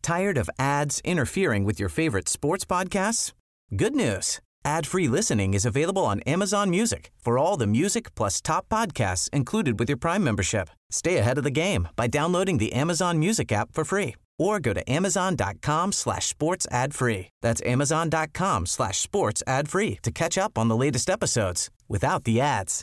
Tired of ads interfering with your favorite sports podcasts? Good news. Ad-free listening is available on Amazon Music for all the music plus top podcasts included with your Prime membership. Stay ahead of the game by downloading the Amazon Music app for free or go to amazon.com/sports ad free. That's amazon.com/sports ad free to catch up on the latest episodes without the ads.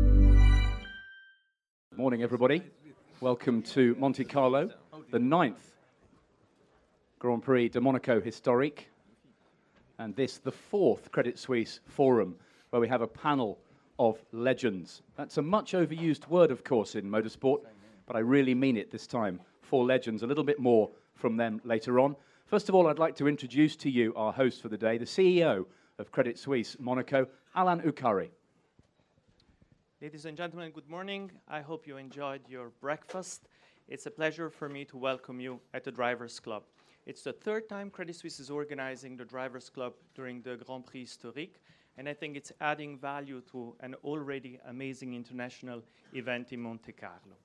Morning, everybody. Welcome to Monte Carlo, the 9th Grand Prix de Monaco Historique, and this, the 4th Credit Suisse Forum, where we have a panel of legends. That's a much overused word, of course, in motorsport, but I really mean it this time. 4 legends, a little bit more from them later on. First of all, I'd like to introduce to you our host for the day, the CEO of Credit Suisse Monaco, Alain Ucari. Ladies and gentlemen, good morning. I hope you enjoyed your breakfast. It's a pleasure for me to welcome you at the Drivers Club. It's the 3rd time Credit Suisse is organizing the Drivers Club during the Grand Prix Historique, and I think it's adding value to an already amazing international event in Monte Carlo.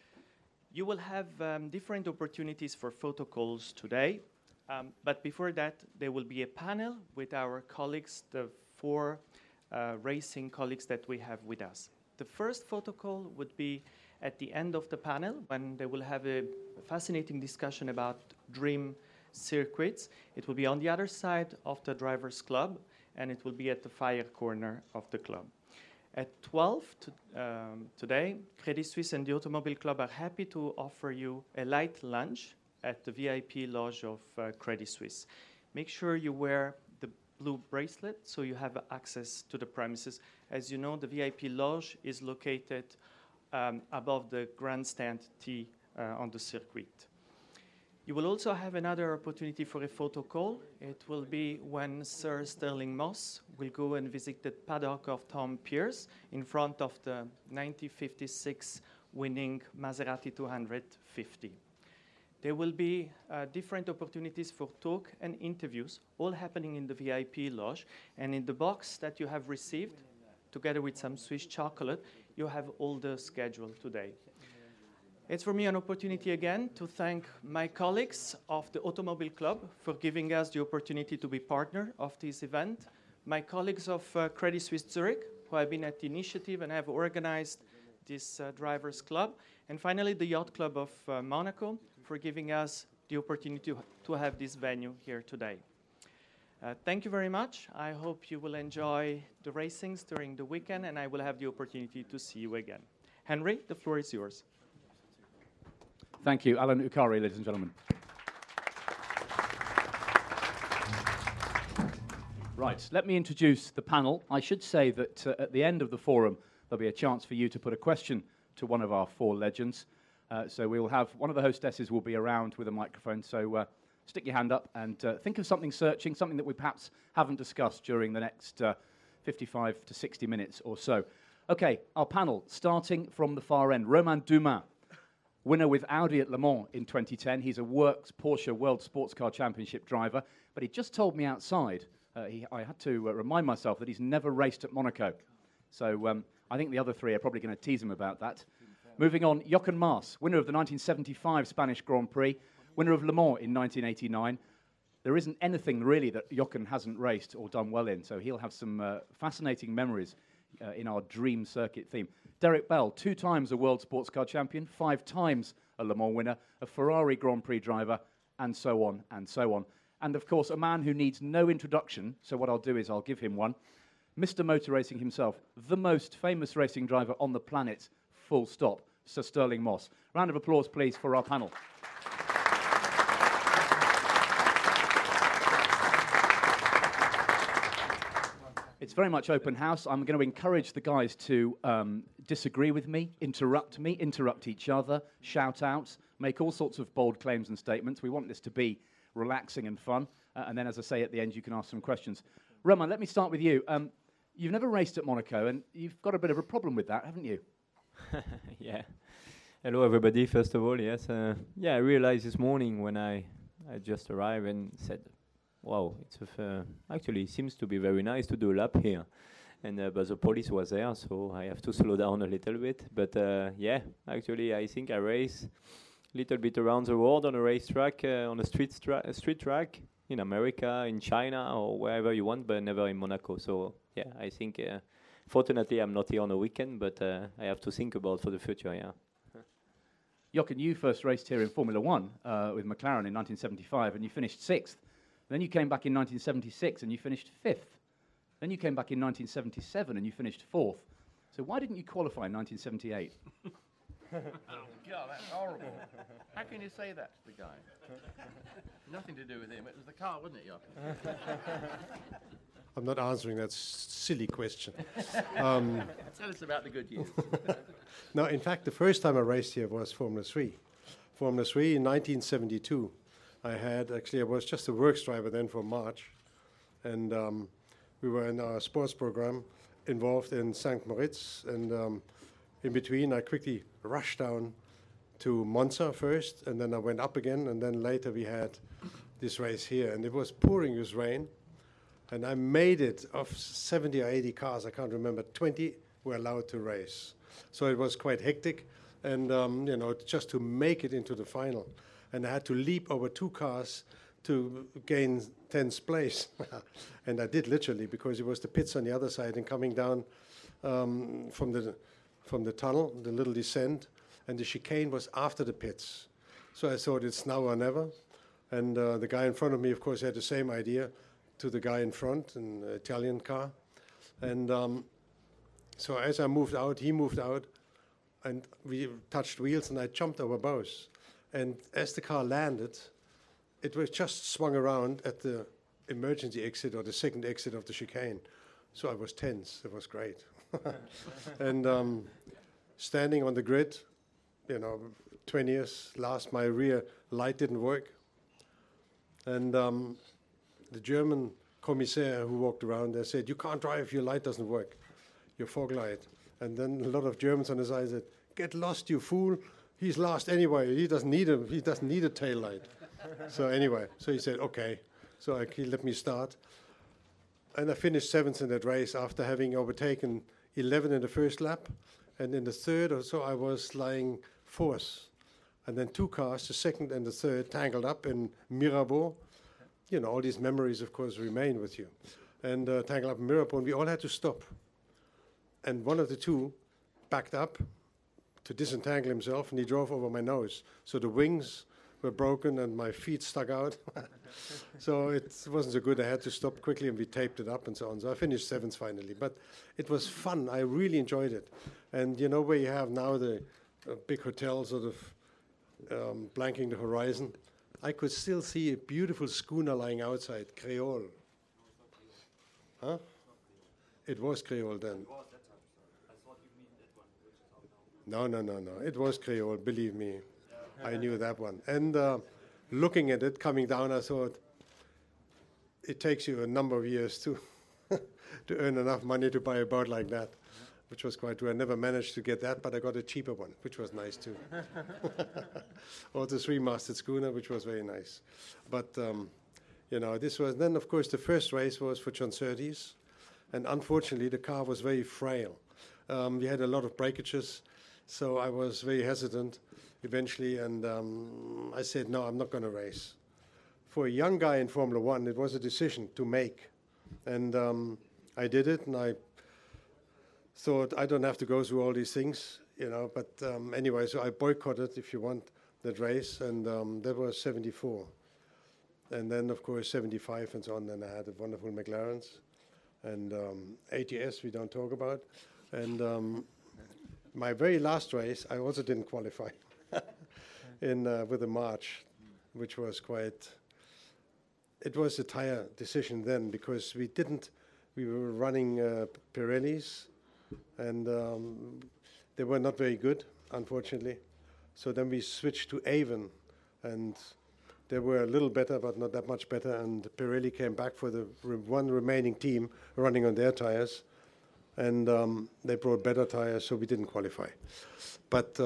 You will have different opportunities for photo calls today, but before that, there will be a panel with our colleagues, the 4 racing colleagues that we have with us. The first photo call would be at the end of the panel, when they will have a fascinating discussion about dream circuits. It will be on the other side of the Drivers Club, and it will be at the fire corner of the club. At 12 today, Credit Suisse and the Automobile Club are happy to offer you a light lunch at the VIP lodge of Credit Suisse. Make sure you wear the blue bracelet so you have access to the premises. As you know, the VIP lodge is located above the grandstand T on the circuit. You will also have another opportunity for a photo call. It will be when Sir Stirling Moss will go and visit the paddock of Tom Pierce in front of the 1956 winning Maserati 250. There will be different opportunities for talk and interviews, all happening in the VIP lodge. And in the box that you have received, together with some Swiss chocolate, you have all the schedule today. It's for me an opportunity again to thank my colleagues of the Automobile Club for giving us the opportunity to be partner of this event, my colleagues of Credit Suisse Zurich, who have been at the initiative and have organized this Drivers Club, and finally the Yacht Club of Monaco for giving us the opportunity to have this venue here today. Thank you very much. I hope you will enjoy the racings during the weekend, and I will have the opportunity to see you again. Henry, the floor is yours. Thank you, Alain Ucari, ladies and gentlemen. Right, let me introduce the panel. I should say that at the end of the forum, there'll be a chance for you to put a question to one of our 4 legends. So we will have, one of the hostesses will be around with a microphone, so stick your hand up and think of something searching, something that we perhaps haven't discussed during the next 55 to 60 minutes or so. Okay, our panel, starting from the far end, Romain Dumas, winner with Audi at Le Mans in 2010. He's a works Porsche World Sports Car Championship driver, but he just told me outside, I had to remind myself that he's never raced at Monaco. So I think the other 3 are probably going to tease him about that. Moving on, Jochen Mass, winner of the 1975 Spanish Grand Prix, winner of Le Mans in 1989. There isn't anything really that Jochen hasn't raced or done well in, so he'll have some fascinating memories in our dream circuit theme. Derek Bell, 2 times a World Sports Car Champion, 5 times a Le Mans winner, a Ferrari Grand Prix driver, and so on and so on. And of course, a man who needs no introduction, so what I'll do is I'll give him one. Mr. Motor Racing himself, the most famous racing driver on the planet, full stop, Sir Stirling Moss. Round of applause, please, for our panel. It's very much open house. I'm going to encourage the guys to disagree with me, interrupt each other, shout out, make all sorts of bold claims and statements. We want this to be relaxing and fun. And then, as I say, at the end, you can ask some questions. Romain, let me start with you. You've never raced at Monaco, and you've got a bit of a problem with that, haven't you? Yeah. Hello, everybody, first of all, yes. I realized this morning when I just arrived and said, wow, actually seems to be very nice to do a lap here. And but the police was there, so I have to slow down a little bit. But actually, I think I race little bit around the world on a racetrack, on a street track in America, in China, or wherever you want, but never in Monaco. So yeah, I think fortunately I'm not here on a weekend, but I have to think about for the future. Yeah. Jochen, you first raced here in Formula One with McLaren in 1975, and you finished 6th. Then you came back in 1976, and you finished 5th. Then you came back in 1977, and you finished 4th. So why didn't you qualify in 1978? Oh, God, that's horrible. How can you say that to the guy? Nothing to do with him. It was the car, wasn't it, Jochen? I'm not answering that silly question. Tell us about the good years. No, in fact, the first time I raced here was Formula 3. Formula 3 in 1972. I was just a works driver then for March. And we were in our sports program involved in St. Moritz. And in between, I quickly rushed down to Monza first, and then I went up again. And then later we had this race here. And it was pouring with rain. And I made it of 70 or 80 cars, I can't remember, 20 were allowed to race. So it was quite hectic, and just to make it into the final. And I had to leap over 2 cars to gain 10th place. And I did literally, because it was the pits on the other side and coming down from the tunnel, the little descent, and the chicane was after the pits. So I thought it's now or never. And the guy in front of me, of course, had the same idea to the guy in front, an Italian car. And so as I moved out, he moved out, and we touched wheels, and I jumped over both. And as the car landed, it was just swung around at the emergency exit or the second exit of the chicane. So I was tense. It was great. And standing on the grid, 20 years last, my rear light didn't work. And the German commissaire who walked around there said, "You can't drive if your light doesn't work, your fog light." And then a lot of Germans on the side said, "Get lost, you fool. He's lost anyway. He doesn't need a tail light." So anyway, so he said, "Okay." So he let me start. And I finished 7th in that race after having overtaken 11 in the first lap. And in the third or so, I was lying 4th. And then 2 cars, the second and the third, tangled up in Mirabeau. All these memories, of course, remain with you. And tangled up in Mirabeau, and we all had to stop. And one of the 2 backed up to disentangle himself, and he drove over my nose. So the wings were broken, and my feet stuck out. So it wasn't so good. I had to stop quickly, and we taped it up and so on. So I finished 7th finally. But it was fun. I really enjoyed it. And where you have now the big hotel sort of blanking the horizon, I could still see a beautiful schooner lying outside, Creole. Huh? It was Creole then. No. It was Creole, believe me. I knew that one. And looking at it coming down, I thought, it takes you a number of years to earn enough money to buy a boat like that, which was quite true. I never managed to get that, but I got a cheaper one, which was nice too. Or the 3-masted schooner, which was very nice. But, this was, then of course the first race was for John Surtees, and unfortunately the car was very frail. We had a lot of breakages, so I was very hesitant eventually, and I said, no, I'm not going to race. For a young guy in Formula One, it was a decision to make. And I did it, and I thought I don't have to go through all these things, but anyway, so I boycotted, if you want, that race, and that was 74. And then, of course, 75 and so on, then I had the wonderful McLarens, and ATS we don't talk about. And my very last race, I also didn't qualify with the March, which was quite... It was a tire decision then, because we were running Pirellis, and they were not very good, unfortunately. So then we switched to Avon, and they were a little better, but not that much better. And Pirelli came back for the one remaining team running on their tires, and they brought better tires, so we didn't qualify. But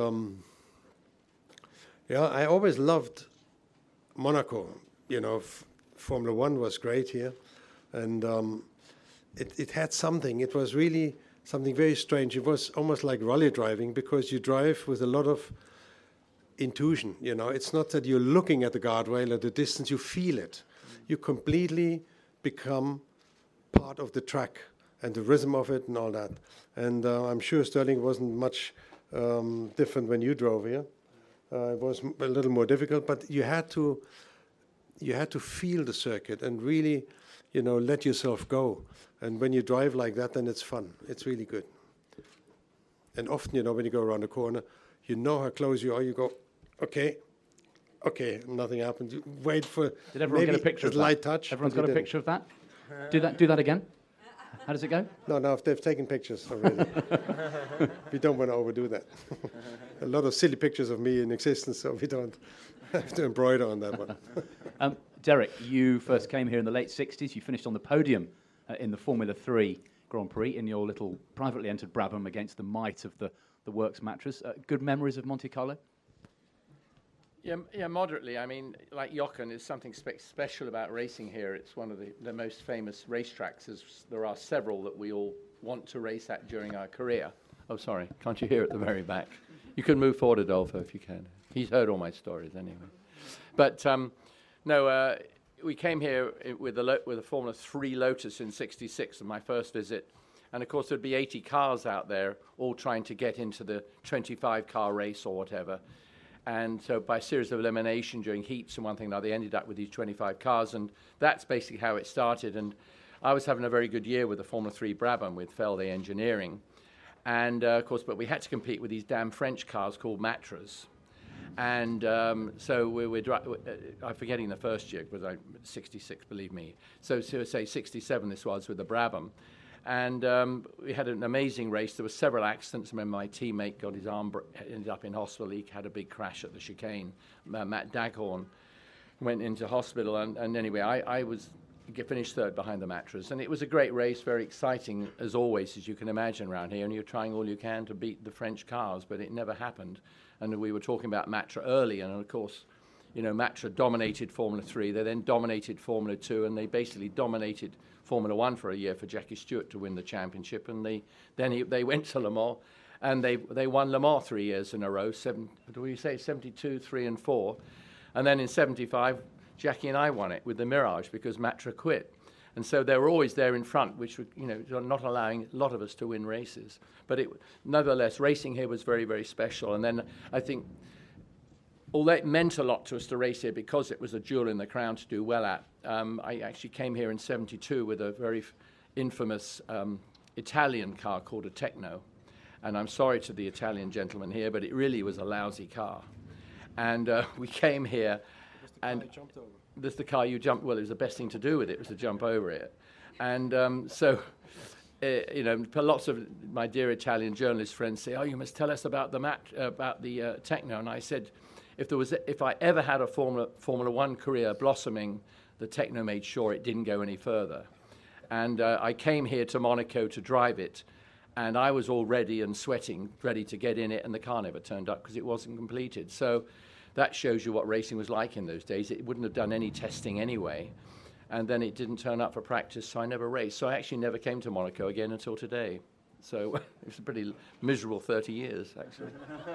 I always loved Monaco. Formula One was great here, and it had something. It was really something very strange. It was almost like rally driving, because you drive with a lot of intuition. You know, it's not that you're looking at the guardrail at the distance; you feel it. You completely become part of the track and the rhythm of it and all that. And I'm sure Sterling wasn't much different when you drove here. It was a little more difficult, but you had to feel the circuit and really, you know, let yourself go. And when you drive like that, then it's fun. It's really good. And often, you know, when you go around the corner, you know how close you are. You go, okay, nothing happened. You wait for Did everyone get a picture of that? Light touch. Everyone's got a picture of that? Do that again. How does it go? No, they've taken pictures already. We don't want to overdo that. A lot of silly pictures of me in existence, so we don't have to embroider on that one. Derek, you first came here in the late 60s. You finished on the podium in the Formula 3 Grand Prix in your little privately entered Brabham against the might of the Works mattress. Good memories of Monte Carlo? Yeah, moderately. I mean, like Jochen, there's something special about racing here. It's one of the most famous racetracks. There are several that we all want to race at during our career. Oh, sorry, can't you hear at the very back? You can move forward, Adolfo, if you can. He's heard all my stories anyway. But we came here with a Formula 3 Lotus in '66, my first visit. And of course, there'd be 80 cars out there, all trying to get into the 25-car race or whatever. And so by a series of elimination during heats and one thing and another, they ended up with these 25 cars. And that's basically how it started. And I was having a very good year with the Formula 3 Brabham with Felde Engineering. And, of course, but we had to compete with these damn French cars called Matras. And so I'm forgetting the first year, because I'm 66, believe me. So say 67 this was with the Brabham. And we had an amazing race. There were several accidents. I remember my teammate got his arm, ended up in hospital. He had a big crash at the chicane. Matt Daghorn went into hospital. And anyway, I finished third behind the Matras. And it was a great race, very exciting, as always, as you can imagine around here. And you're trying all you can to beat the French cars, but it never happened. And we were talking about Matra early. And, of course, you know, Matra dominated Formula 3. They then dominated Formula 2. And they basically dominated Formula 1 for a year for Jackie Stewart to win the championship, and they went to Le Mans, and they won Le Mans 3 years in a row. 72, 3, and 4, and then in '75, Jackie and I won it with the Mirage because Matra quit, and so they were always there in front, which would, you know, not allowing a lot of us to win races. But nevertheless, racing here was very, very special. And then I think, although it meant a lot to us to race here because it was a jewel in the crown to do well at, I actually came here in '72 with a very infamous Italian car called a Tecno. And I'm sorry to the Italian gentleman here, but it really was a lousy car. And we came here, and this is the car you jumped. Well, it was the best thing to do with it was to jump over it. And you know, lots of my dear Italian journalist friends say, "Oh, you must tell us about the Tecno." And I said, if I ever had a Formula 1 career blossoming, the Tecno made sure it didn't go any further. And I came here to Monaco to drive it, and I was all ready and sweating, ready to get in it, and the car never turned up because it wasn't completed. So that shows you what racing was like in those days. It wouldn't have done any testing anyway, and then it didn't turn up for practice, so I never raced. So I actually never came to Monaco again until today. So it was a pretty miserable 30 years, actually.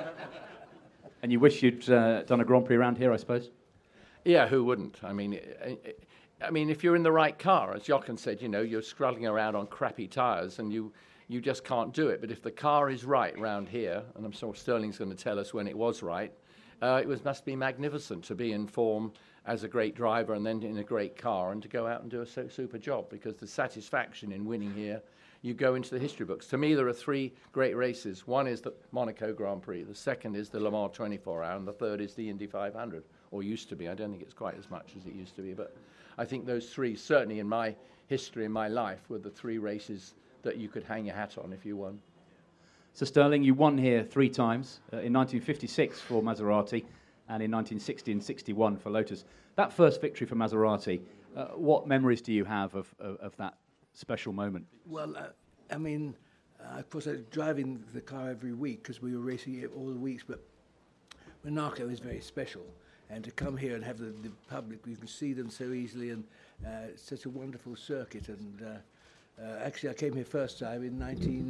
And you wish you'd done a Grand Prix around here, I suppose? Yeah, who wouldn't? I mean, if you're in the right car, as Jochen said, you know, you're struggling around on crappy tyres and you just can't do it. But if the car is right round here, and I'm sure Sterling's going to tell us when it was right, must be magnificent to be in form as a great driver and then in a great car and to go out and do a super job, because the satisfaction in winning here, you go into the history books. To me, there are three great races. One is the Monaco Grand Prix, the second is the Le Mans 24-hour, and the third is the Indy 500, or used to be. I don't think it's quite as much as it used to be, but I think those three, certainly in my history, in my life, were the three races that you could hang your hat on if you won. So Sterling, you won here 3 times, in 1956 for Maserati and in 1960 and 61 for Lotus. That first victory for Maserati, what memories do you have of that special moment? Well, I mean, of course, I was driving the car every week because we were racing it all the weeks, but Monaco is very special. And to come here and have the public, you can see them so easily, and it's such a wonderful circuit. And Actually, I came here first time in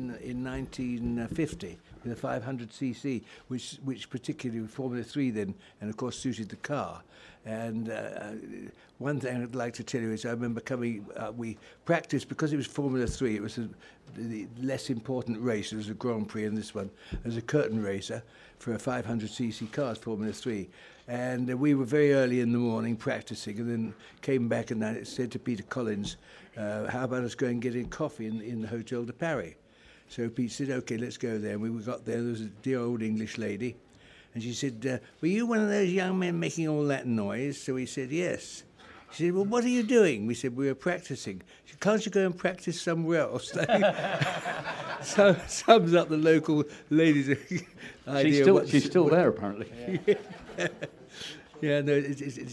1950 with a 500cc, which particularly with Formula 3 then, and of course suited the car. And one thing I'd like to tell you is I remember coming, we practiced, because it was Formula 3, it was the less important race. It was a Grand Prix, and this one as a curtain racer for a 500cc car, Formula 3. And we were very early in the morning practicing, and then came back and I said to Peter Collins, how about us going and getting coffee in the Hotel de Paris? So Pete said, OK, let's go there. And we got there. There was a dear old English lady. And she said, were you one of those young men making all that noise? So we said, yes. She said, well, what are you doing? We said, we were practicing. She said, can't you go and practice somewhere else? So sums up the local ladies' idea. She's still there, apparently. Yeah, no,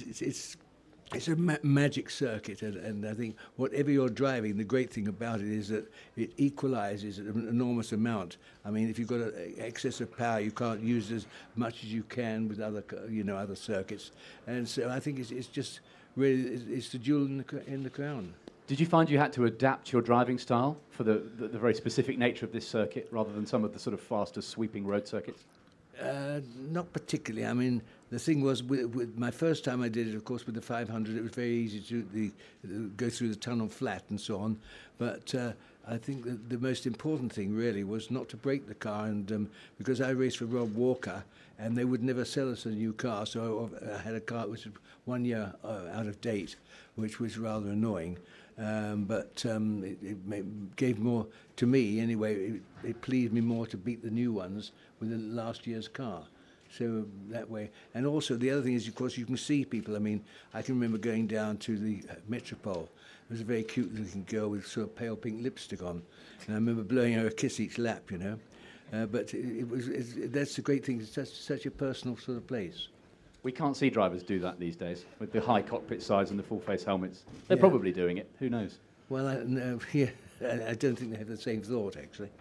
it's a magic circuit, and I think whatever you're driving, the great thing about it is that it equalises an enormous amount. I mean, if you've got an excess of power, you can't use as much as you can with other circuits, and so I think it's just really it's the jewel in the crown. Did you find you had to adapt your driving style for the very specific nature of this circuit, rather than some of the sort of faster, sweeping road circuits? Not particularly. I mean, the thing was, with my first time I did it, of course, with the 500, it was very easy to go through the tunnel flat and so on. But I think that the most important thing really was not to break the car. And because I raced for Rob Walker, and they would never sell us a new car, so I had a car which was 1 year out of date, which was rather annoying. But it gave more to me anyway. It pleased me more to beat the new ones with the last year's car. So that way, and also the other thing is, of course, you can see people. I mean, I can remember going down to the Metropole. There was a very cute-looking girl with sort of pale pink lipstick on, and I remember blowing her a kiss each lap, you know. But that's the great thing. It's such a personal sort of place. We can't see drivers do that these days, with the high cockpit sides and the full-face helmets. They're Yeah. probably doing it. Who knows? Well, I don't think they have the same thought, actually.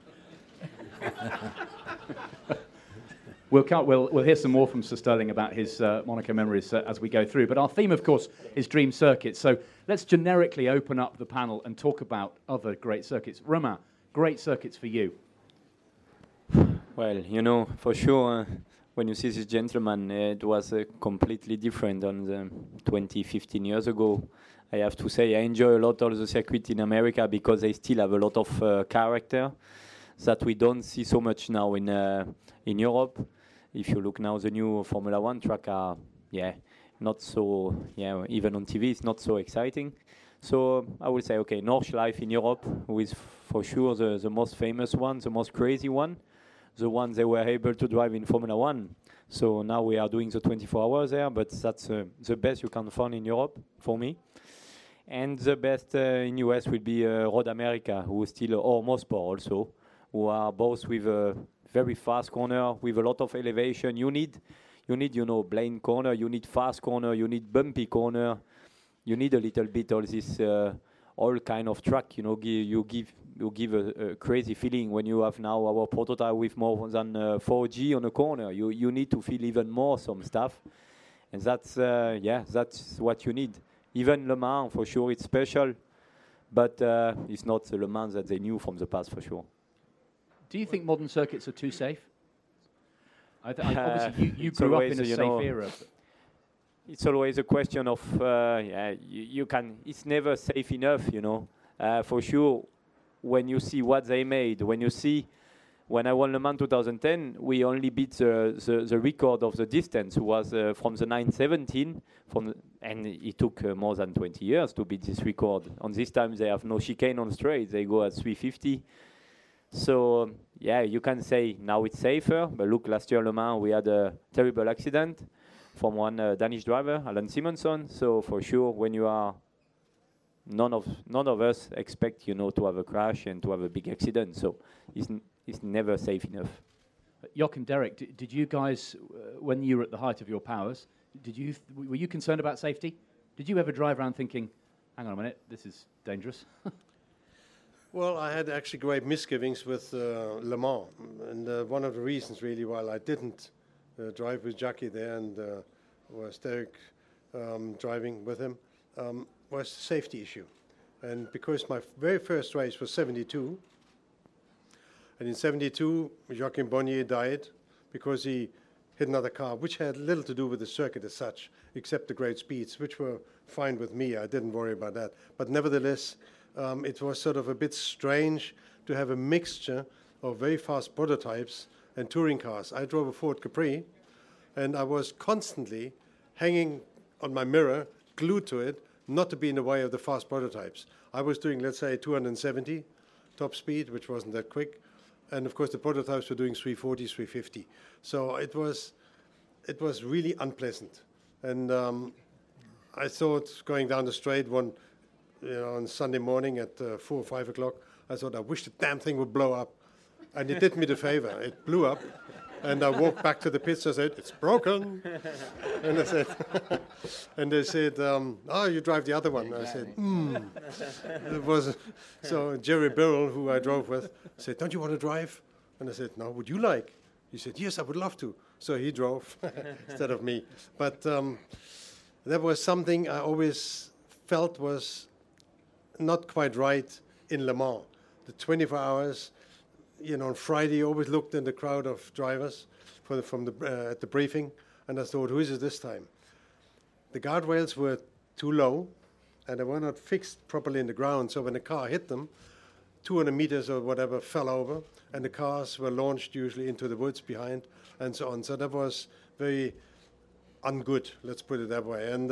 We'll hear some more from Sir Sterling about his Monaco memories as we go through. But our theme, of course, is Dream Circuits. So let's generically open up the panel and talk about other great circuits. Romain, great circuits for you. Well, you know, for sure, when you see this gentleman, it was completely different than the 20, 15 years ago. I have to say I enjoy a lot of the circuit in America because they still have a lot of character that we don't see so much now in Europe. If you look now, the new Formula 1 track are, not so, even on TV, it's not so exciting. So I would say, okay, Nordschleife in Europe, who is for sure the most famous one, the most crazy one, the one they were able to drive in Formula 1. So now we are doing the 24 hours there, but that's the best you can find in Europe for me. And the best in US will be Road America, who is still or Mosport also, who are both with a very fast corner with a lot of elevation. You need, Blaine corner. You need fast corner. You need bumpy corner. You need a little bit all this all kind of track. You give a crazy feeling when you have now our prototype with more than 4G on a corner. You need to feel even more some stuff, and that's what you need. Even Le Mans, for sure, it's special, but it's not the Le Mans that they knew from the past, for sure. Do you think modern circuits are too safe? Obviously, you grew up in a safe era. It's always a question of, you can. It's never safe enough, for sure. When you see what they made, when I won Le Mans 2010, we only beat the record of the distance, was from the 917, and it took more than 20 years to beat this record. On this time, they have no chicane on straight; they go at 350. So you can say now it's safer. But look, last year Le Mans we had a terrible accident from one Danish driver, Alan Simonson. So for sure, when you are none of us expect to have a crash and to have a big accident. So it's never safe enough. Jock and Derek, did you guys, when you were at the height of your powers, were you concerned about safety? Did you ever drive around thinking, hang on a minute, this is dangerous? Well, I had actually great misgivings with Le Mans, and one of the reasons really why I didn't drive with Jackie there and was Derek driving with him was the safety issue. And because my very first race was 72, and in 72, Joachim Bonnier died because he hit another car, which had little to do with the circuit as such, except the great speeds, which were fine with me. I didn't worry about that. But nevertheless, it was sort of a bit strange to have a mixture of very fast prototypes and touring cars. I drove a Ford Capri, and I was constantly hanging on my mirror, glued to it, not to be in the way of the fast prototypes. I was doing, let's say, 270 top speed, which wasn't that quick. And of course, the prototypes were doing 340, 350. So it was really unpleasant. And I thought going down the straight on Sunday morning at 4 or 5 o'clock, I thought, I wish the damn thing would blow up. And it did me the favor. It blew up. And I walked back to the pits and said, it's broken. And I said, and they said, oh, you drive the other one. I said, It was, so Jerry Birrell, who I drove with, said, don't you want to drive? And I said, no, would you like? He said, yes, I would love to. So he drove instead of me. But that was something I always felt was not quite right in Le Mans. The 24 hours, on Friday, you always looked in the crowd of drivers at the briefing, and I thought, who is it this time? The guardrails were too low, and they were not fixed properly in the ground, so when the car hit them, 200 meters or whatever fell over, and the cars were launched usually into the woods behind, and so on. So that was very ungood, let's put it that way. And,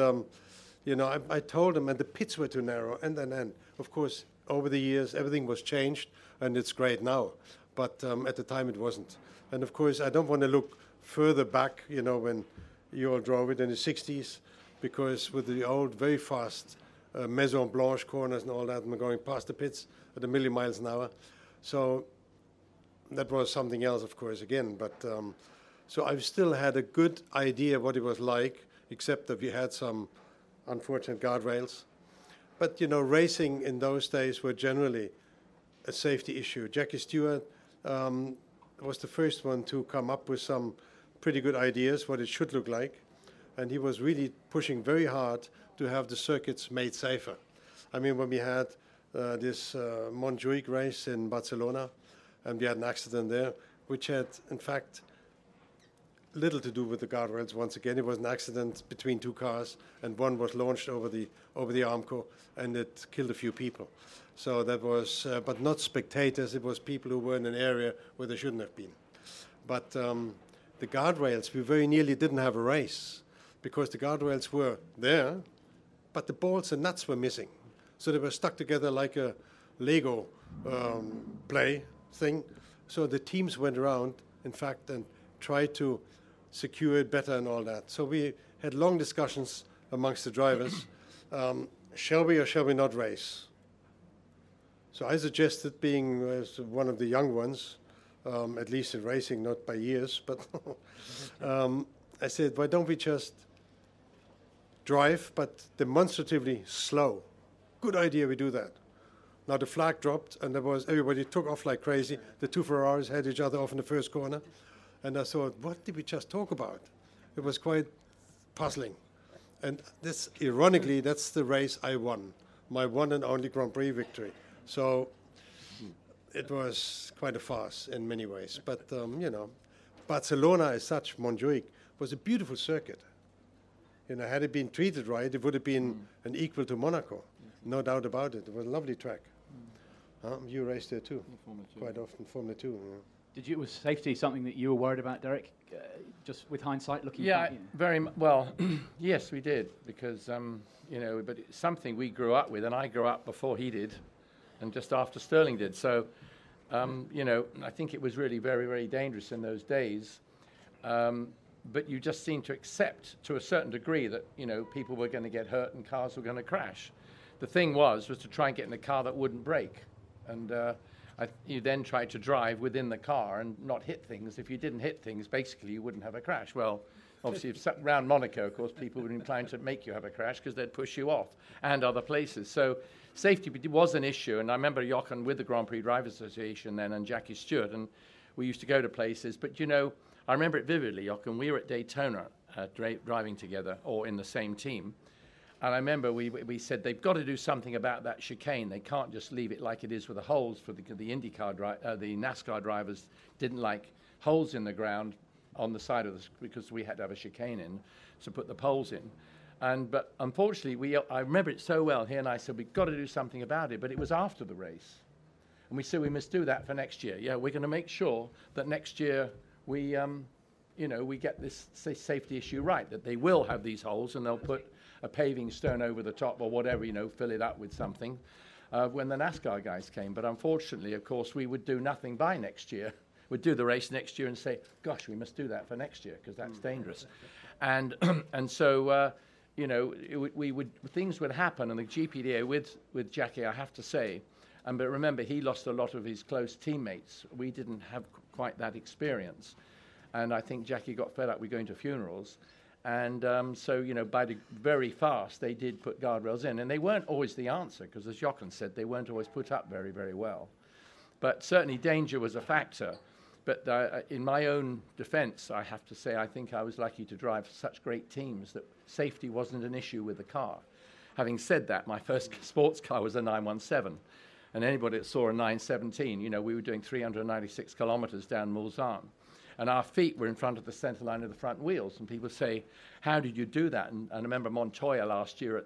I told them, and the pits were too narrow, and of course, over the years, everything was changed, and it's great now. But at the time, it wasn't. And of course, I don't want to look further back, when you all drove it in the 60s, because with the old, very fast Maison Blanche corners and all that, and going past the pits at 1,000,000 miles an hour. So that was something else, of course, again. But so I've still had a good idea what it was like, except that we had some unfortunate guardrails. But, racing in those days were generally a safety issue. Jackie Stewart was the first one to come up with some pretty good ideas what it should look like. And he was really pushing very hard to have the circuits made safer. I mean, when we had this Montjuic race in Barcelona, and we had an accident there, which had, in fact, little to do with the guardrails. Once again, it was an accident between two cars, and one was launched over the Armco, and it killed a few people. So that was, but not spectators. It was people who were in an area where they shouldn't have been. But the guardrails, we very nearly didn't have a race because the guardrails were there, but the bolts and nuts were missing. So they were stuck together like a Lego play thing. So the teams went around, in fact, and tried to secure it better and all that. So we had long discussions amongst the drivers. Shall we or shall we not race? So I suggested, being one of the young ones, at least in racing, not by years, but I said, why don't we just drive, but demonstratively slow? Good idea, we do that. Now the flag dropped, and everybody took off like crazy. The two Ferraris had each other off in the first corner. And I thought, what did we just talk about? It was quite puzzling. And this, ironically, that's the race I won, my one and only Grand Prix victory. So it was quite a farce in many ways. But, Barcelona as such, Montjuic, was a beautiful circuit. Had it been treated right, it would have been an equal to Monaco. No doubt about it. It was a lovely track. You raced there too, quite often, Formula 2. Was safety something that you were worried about, Derek? Just with hindsight, looking back? Yeah, very well. Yes, we did, because but it's something we grew up with, and I grew up before he did, and just after Sterling did. So, I think it was really very, very dangerous in those days. But you just seemed to accept, to a certain degree, that people were going to get hurt and cars were going to crash. The thing was to try and get in a car that wouldn't break, and you then tried to drive within the car and not hit things. If you didn't hit things, basically you wouldn't have a crash. Well, obviously, around Monaco, of course, people were inclined to make you have a crash because they'd push you off, and other places. So safety was an issue, and I remember Jochen with the Grand Prix Drivers Association then, and Jackie Stewart, and we used to go to places. But, I remember it vividly, Jochen. We were at Daytona driving together, or in the same team, And I remember we said they've got to do something about that chicane. They can't just leave it like it is with the holes. For the IndyCar the NASCAR drivers didn't like holes in the ground on the side of this because we had to have a chicane in to put the poles in. But unfortunately, I remember it so well. He and I said we've got to do something about it. But it was after the race, and we said we must do that for next year. Yeah, we're going to make sure that next year we we get this safety issue right. That they will have these holes, and they'll put a paving stone over the top or whatever, fill it up with something when the NASCAR guys came. But unfortunately, of course, we would do nothing by next year. We'd do the race next year and say, gosh, we must do that for next year because that's dangerous. And so, things would happen, and the GPDA with Jackie, I have to say, but remember, he lost a lot of his close teammates. We didn't have quite that experience. And I think Jackie got fed up with going to funerals. And so, very fast, they did put guardrails in. And they weren't always the answer, because as Jochen said, they weren't always put up very, very well. But certainly danger was a factor. But in my own defense, I have to say, I think I was lucky to drive such great teams that safety wasn't an issue with the car. Having said that, my first sports car was a 917. And anybody that saw a 917, we were doing 396 kilometers down Mulsanne. And our feet were in front of the center line of the front wheels. And people say, how did you do that? And I remember Montoya last year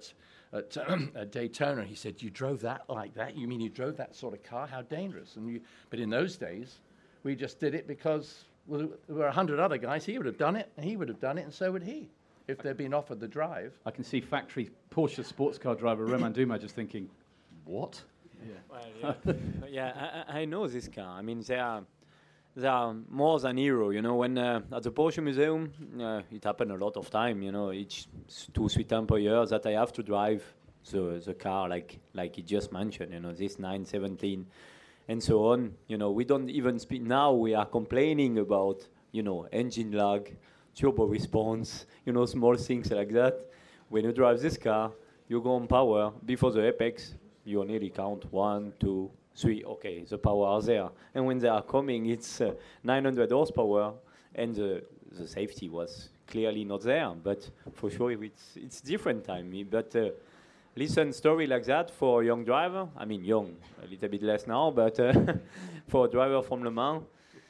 at Daytona, he said, you drove that like that? You mean you drove that sort of car? How dangerous. But in those days, we just did it because there were 100 other guys. He would have done it, and he would have done it, and so would he, if they'd been offered the drive. I can see factory Porsche sports car driver Romain Dumas just thinking, what? Yeah, well, yeah I know this car. I mean, they are more than hero, when at the Porsche Museum, it happened a lot of time, each 2-3 times per year that I have to drive the car like he just mentioned, this 917 and so on. We don't even speak now. We are complaining about, engine lag, turbo response, small things like that. When you drive this car, you go on power before the apex, you nearly count 1, 2, 3, okay, the power are there. And when they are coming, it's 900 horsepower, and the safety was clearly not there. But for sure, it's different time. But listen, story like that for a young driver, I mean young, a little bit less now, but for a driver from Le Mans,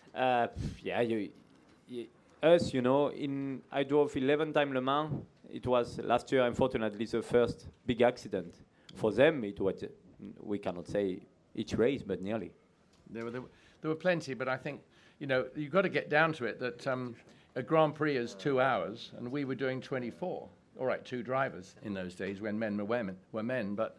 I drove 11 times Le Mans. It was last year, unfortunately, the first big accident. For them, it was, we cannot say each race, but nearly. There were plenty, but I think, you've got to get down to it that a Grand Prix is 2 hours, and we were doing 24. All right, 2 drivers in those days when men were men, but,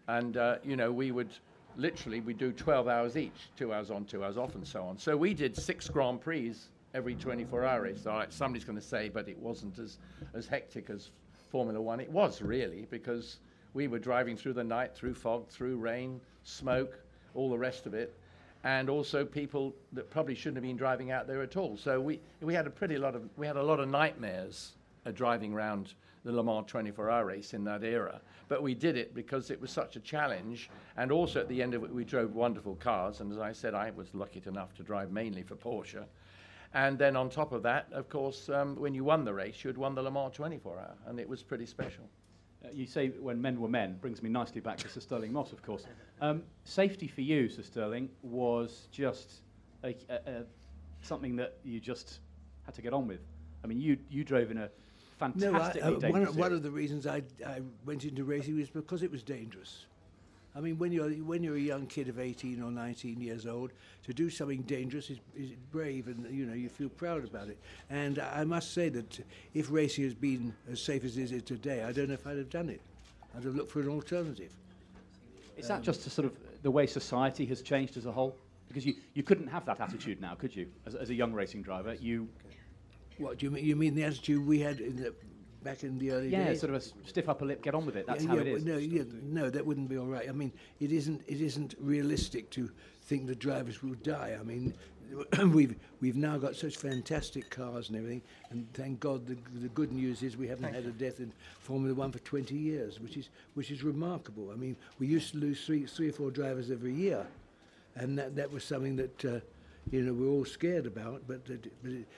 we would literally, we do 12 hours each, 2 hours on, 2 hours off, and so on. So we did 6 Grand Prix every 24-hour race. All right, somebody's going to say, but it wasn't as hectic as Formula One. It was really, because we were driving through the night, through fog, through rain, smoke, all the rest of it, and also people that probably shouldn't have been driving out there at all. So we had a lot of nightmares driving around the Le Mans 24-hour race in that era. But we did it because it was such a challenge, and also at the end of it, we drove wonderful cars. And as I said, I was lucky enough to drive mainly for Porsche. And then on top of that, of course, when you won the race, you had won the Le Mans 24-hour, and it was pretty special. You say when men were men, brings me nicely back to Sir Stirling Moss, of course. Safety for you, Sir Stirling, was just something that you just had to get on with. I mean, you drove in a fantastically dangerous one of the reasons I went into racing was because it was dangerous. I mean, when you're a young kid of 18 or 19 years old, to do something dangerous is brave, and you feel proud about it. And I must say that if racing has been as safe as it is today, I don't know if I'd have done it. I'd have looked for an alternative. Is that just sort of the way society has changed as a whole? Because you couldn't have that attitude now, could you? As a young racing driver, What do you mean? You mean the attitude we had back in the early days? Yeah, sort of a stiff upper lip, get on with it. That's how it is. No, that wouldn't be all right. I mean, it isn't realistic to think the drivers will die. I mean, we've now got such fantastic cars and everything, and thank God the good news is we haven't had a death in Formula One for 20 years, which is remarkable. I mean, we used to lose three or four drivers every year, and that was something that we're all scared about, but it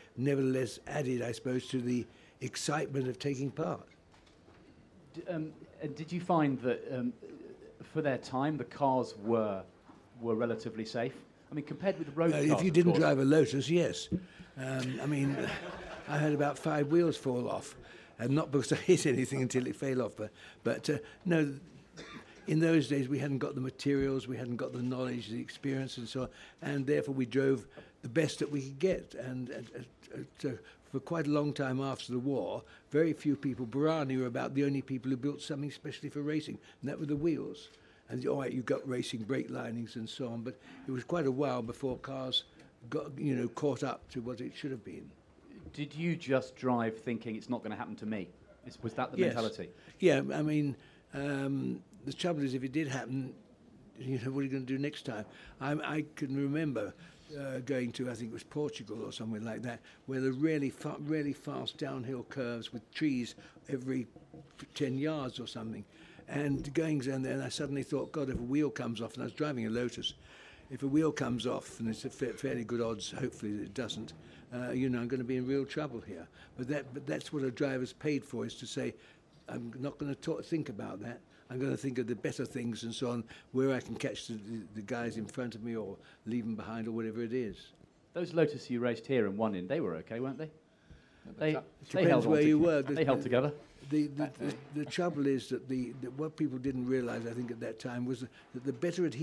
nevertheless added, I suppose, to the excitement of taking part. And did you find that for their time the cars were relatively safe? I mean, compared with road cars. If you didn't drive a Lotus, yes. I mean, I had about 5 wheels fall off, and not because I hit anything until it fell off, but no. In those days, we hadn't got the materials, we hadn't got the knowledge, the experience, and so on, and therefore we drove the best that we could get. And for quite a long time after the war, very few people, Barani were about the only people who built something specially for racing, and that were the wheels. And all right, you got racing brake linings and so on, but it was quite a while before cars got, caught up to what it should have been. Did you just drive thinking it's not going to happen to me? Was that the mentality? Yeah, I mean, the trouble is if it did happen, what are you going to do next time? I can remember going to, I think it was Portugal or somewhere like that, where the really fast downhill curves with trees every 10 yards or something. And going down there, and I suddenly thought, God, if a wheel comes off, and I was driving a Lotus, if a wheel comes off, and it's a fairly good odds, hopefully that it doesn't, I'm going to be in real trouble here. But that's what a driver's paid for, is to say, I'm not going to think about that. I'm going to think of the better things and so on, where I can catch the guys in front of me or leave them behind or whatever it is. Those Lotus you raced here and won in, they were okay, weren't they? They depends held where you were. They held together. The trouble is that what people didn't realise, I think, at that time was that the better adhesion.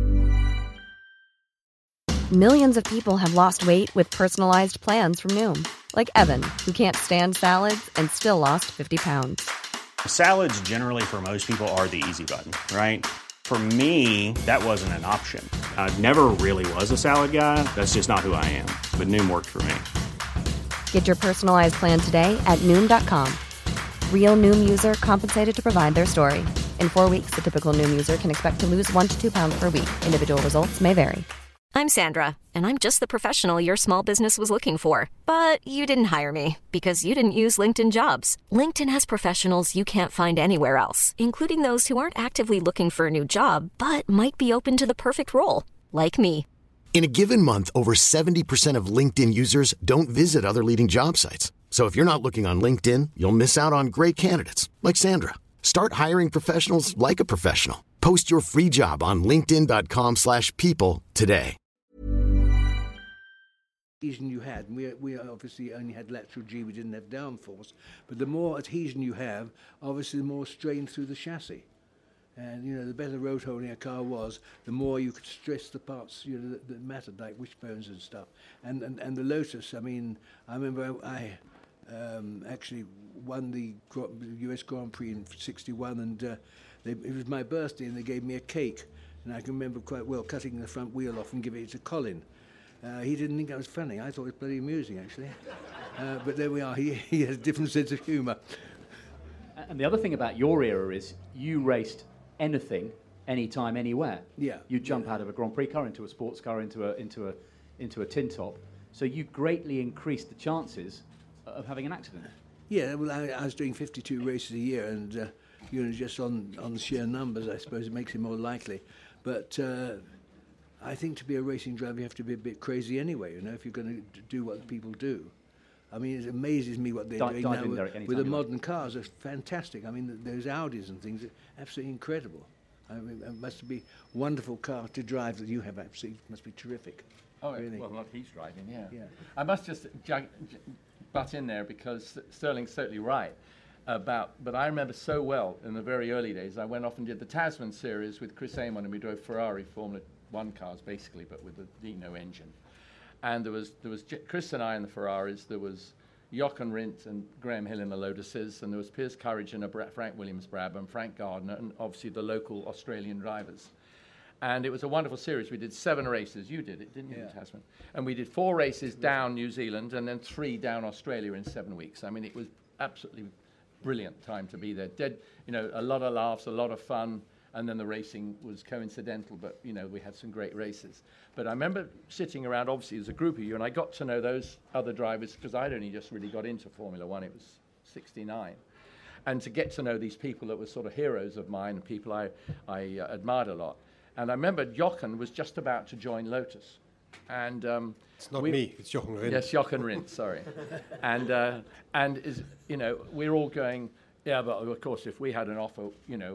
Millions of people have lost weight with personalized plans from Noom, like Evan, who can't stand salads and still lost 50 pounds. Salads generally for most people are the easy button, right? For me, that wasn't an option. I never really was a salad guy. That's just not who I am. But Noom worked for me. Get your personalized plan today at Noom.com. Real Noom user compensated to provide their story. In 4 weeks, the typical Noom user can expect to lose 1 to 2 pounds per week. Individual results may vary. I'm Sandra, and I'm just the professional your small business was looking for. But you didn't hire me because you didn't use LinkedIn Jobs. LinkedIn has professionals you can't find anywhere else, including those who aren't actively looking for a new job, but might be open to the perfect role, like me. In a given month, over 70% of LinkedIn users don't visit other leading job sites. So if you're not looking on LinkedIn, you'll miss out on great candidates like Sandra. Start hiring professionals like a professional. Post your free job on linkedin.com/people today. Adhesion you had, and we obviously only had lateral G, we didn't have downforce, but the more adhesion you have, obviously the more strain through the chassis. And the better road holding a car was, the more you could stress the parts that mattered, like wishbones and stuff. And the Lotus, I mean, I remember I actually won the US Grand Prix in '61, and it was my birthday, and they gave me a cake, and I can remember quite well cutting the front wheel off and giving it to Colin. He didn't think that was funny. I thought it was bloody amusing, actually. But there we are. He has a different sense of humour. And the other thing about your era is you raced anything, anytime, anywhere. Yeah. You jump out of a Grand Prix car into a sports car, into a tin top. So you greatly increased the chances of having an accident. Yeah, well, I was doing 52 races a year, and just on the sheer numbers, I suppose it makes it more likely. But I think to be a racing driver, you have to be a bit crazy anyway, if you're going to do what people do. I mean, it amazes me what they're doing now with the modern cars. Are fantastic. I mean, those Audis and things are absolutely incredible. I mean, it must be a wonderful car to drive that you have. Absolutely, must be terrific. Oh, really. Well, what he's driving, yeah. I must just butt in there because Sterling's totally right but I remember so well in the very early days, I went off and did the Tasman series with Chris Amon, and we drove Ferrari Formula 1 cars basically, but with the Dino engine. And there was Chris and I in the Ferraris, there was Jochen Rindt and Graham Hill in the Lotuses, and there was Piers Courage and Frank Williams Brabham, Frank Gardner, and obviously the local Australian drivers. And it was a wonderful series. We did 7 races. You did it, didn't you, Tasman? And we did 4 races down New Zealand and then 3 down Australia in 7 weeks. I mean, it was absolutely brilliant time to be there. A lot of laughs, a lot of fun. And then the racing was coincidental, but, we had some great races. But I remember sitting around, obviously, as a group of you, and I got to know those other drivers because I'd only just really got into Formula One. It was '69. And to get to know these people that were sort of heroes of mine and people I admired a lot. And I remember Jochen was just about to join Lotus. And it's not me, it's Jochen Rindt. Yes, Jochen Rindt, sorry. And we're all going, Yeah, but of course, if we had an offer,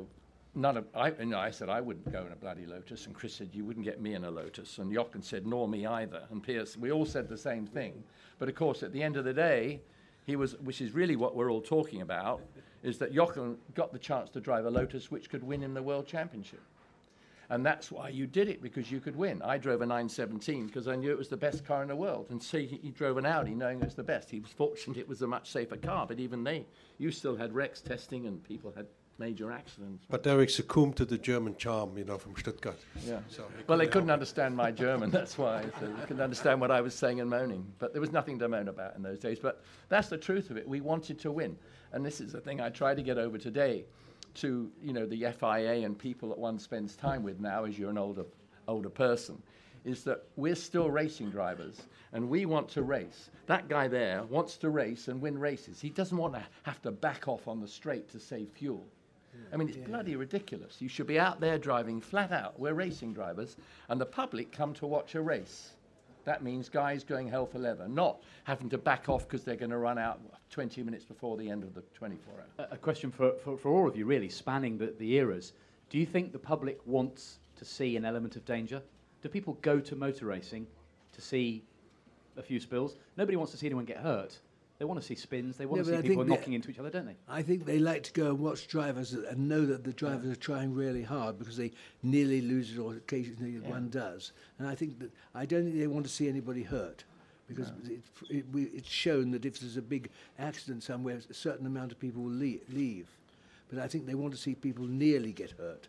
I said I wouldn't go in a bloody Lotus, and Chris said you wouldn't get me in a Lotus, and Jochen said nor me either, and Piers, we all said the same thing. But of course, at the end of the day, which is really what we're all talking about, is that Jochen got the chance to drive a Lotus which could win him the World Championship. And that's why you did it, because you could win. I drove a 917 because I knew it was the best car in the world. And so he drove an Audi knowing it was the best. He was fortunate it was a much safer car, but even you still had wrecks testing and people had major accidents. But Eric succumbed to the German charm, from Stuttgart. Yeah. So they couldn't understand my German, that's why. So they couldn't understand what I was saying and moaning. But there was nothing to moan about in those days. But that's the truth of it. We wanted to win. And this is the thing I try to get over today to, the FIA and people that one spends time with now as you're an older person, is that we're still racing drivers and we want to race. That guy there wants to race and win races. He doesn't want to have to back off on the straight to save fuel. I mean, it's bloody ridiculous. You should be out there driving flat out. We're racing drivers, and the public come to watch a race. That means guys going hell for leather, not having to back off because they're going to run out 20 minutes before the end of the 24 hours. A question for all of you, really, spanning the eras. Do you think the public wants to see an element of danger? Do people go to motor racing to see a few spills? Nobody wants to see anyone get hurt. They want to see spins. They want to see people knocking into each other, don't they? I think they like to go and watch drivers and know that the drivers are trying really hard because they nearly lose it or occasionally one does. And I don't think they want to see anybody hurt because it's shown that if there's a big accident somewhere, a certain amount of people will leave. But I think they want to see people nearly get hurt.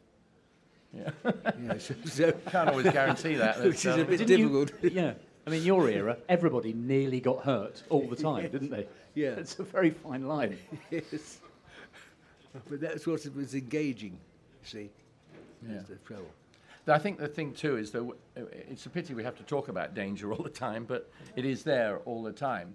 Yeah. So can't always guarantee that. Which is a bit difficult. I mean, your era, everybody nearly got hurt all the time, didn't they? Yeah. It's a very fine line. Yes. But that's what was engaging, you see. Yeah. That's the trouble. I think the thing, too, is that it's a pity we have to talk about danger all the time, but it is there all the time.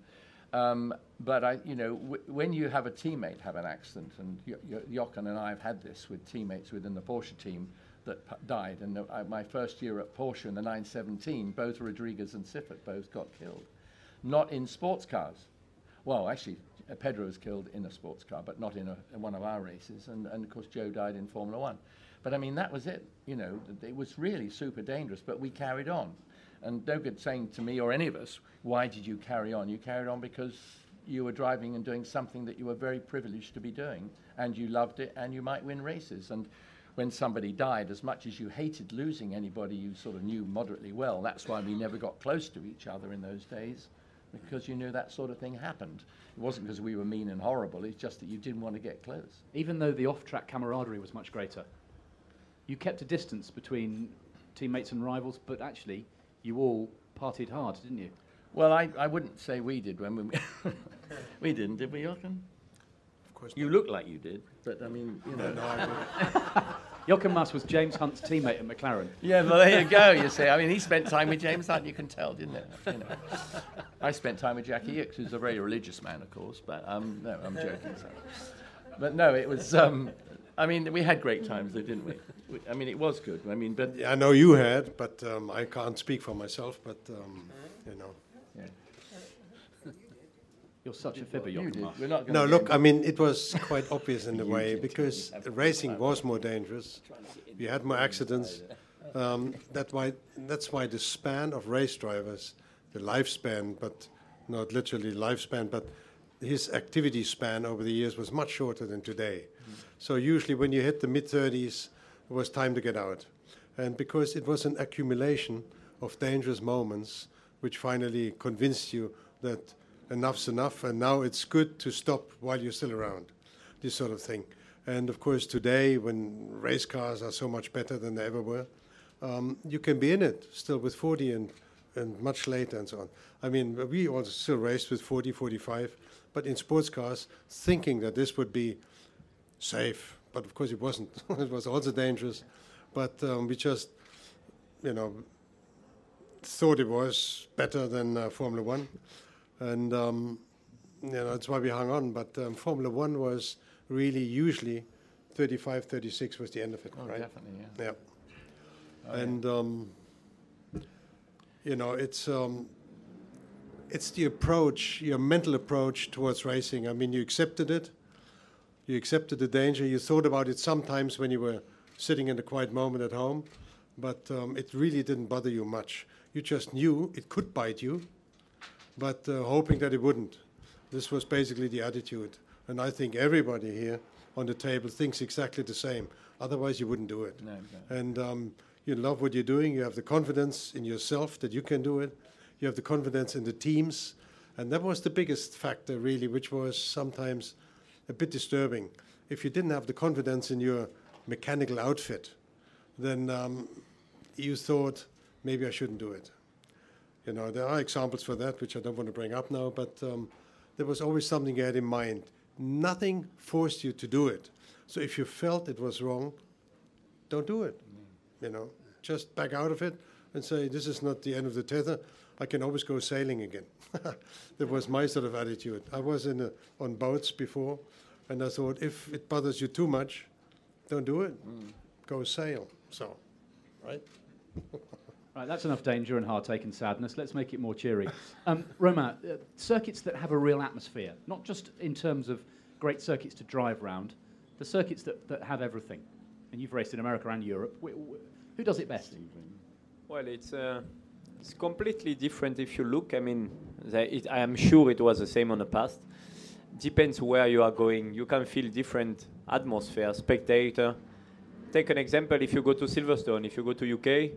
But, when you have a teammate have an accident, and Jochen and I have had this with teammates within the Porsche team, that died. And my first year at Porsche in the 917, both Rodriguez and Siffert both got killed. Not in sports cars. Well, actually, Pedro was killed in a sports car, but not in one of our races. And of course, Joe died in Formula One. But, I mean, that was it. It was really super dangerous, but we carried on. And no good saying to me or any of us, why did you carry on? You carried on because you were driving and doing something that you were very privileged to be doing, and you loved it, and you might win races. And when somebody died, as much as you hated losing anybody you sort of knew moderately well, that's why we never got close to each other in those days, because you knew that sort of thing happened. It wasn't because we were mean and horrible, it's just that you didn't want to get close. Even though the off-track camaraderie was much greater, you kept a distance between teammates and rivals, but actually you all partied hard, didn't you? Well, I wouldn't say we did when we... We didn't, did we, Jochen? Of course you look like you did, but I mean, No, I didn't. Jochen Mass was James Hunt's teammate at McLaren. Yeah, well, there you go, you see. I mean, he spent time with James Hunt, you can tell, didn't it? I spent time with Jackie Hicks, who's a very religious man, of course, but no, I'm joking. So. But no, it was, I mean, we had great times, though, didn't we? I mean, it was good. I mean, but... I know you had, but I can't speak for myself, but, Yeah. You're such a fibber, Jochen Mass. No, look, I mean, it was quite obvious in a way, because racing was more dangerous. You had more accidents. That's why the span of race drivers, the lifespan, but not literally lifespan, but his activity span over the years was much shorter than today. So usually when you hit the mid-30s, it was time to get out. And because it was an accumulation of dangerous moments, which finally convinced you that enough's enough, and now it's good to stop while you're still around, this sort of thing. And of course today, when race cars are so much better than they ever were, you can be in it still with 40 and much later and so on. I mean, we also still raced with 40, 45, but in sports cars, thinking that this would be safe, but of course it wasn't. It was also dangerous, but we just, thought it was better than Formula One. And, that's why we hung on. But Formula One was really usually 35, 36 was the end of it, right? Definitely, yeah. Yeah. Oh, and, it's the approach, your mental approach towards racing. I mean, you accepted it. You accepted the danger. You thought about it sometimes when you were sitting in a quiet moment at home, but it really didn't bother you much. You just knew it could bite you, but hoping that it wouldn't. This was basically the attitude. And I think everybody here on the table thinks exactly the same. Otherwise, you wouldn't do it. No. And you love what you're doing. You have the confidence in yourself that you can do it. You have the confidence in the teams. And that was the biggest factor, really, which was sometimes a bit disturbing. If you didn't have the confidence in your mechanical outfit, then you thought, maybe I shouldn't do it. You know, there are examples for that, which I don't want to bring up now, but there was always something you had in mind. Nothing forced you to do it. So if you felt it was wrong, don't do it. You know, just back out of it and say, this is not the end of the tether. I can always go sailing again. That was my sort of attitude. I was on boats before, and I thought, if it bothers you too much, don't do it. Go sail. So, right? Right, that's enough danger and heartache and sadness. Let's make it more cheery. Romain, circuits that have a real atmosphere, not just in terms of great circuits to drive round, the circuits that have everything. And you've raced in America and Europe. Who does it best? Well, it's completely different if you look. I mean, I am sure it was the same on the past. Depends where you are going. You can feel different atmosphere, spectator. Take an example, if you go to Silverstone, if you go to UK,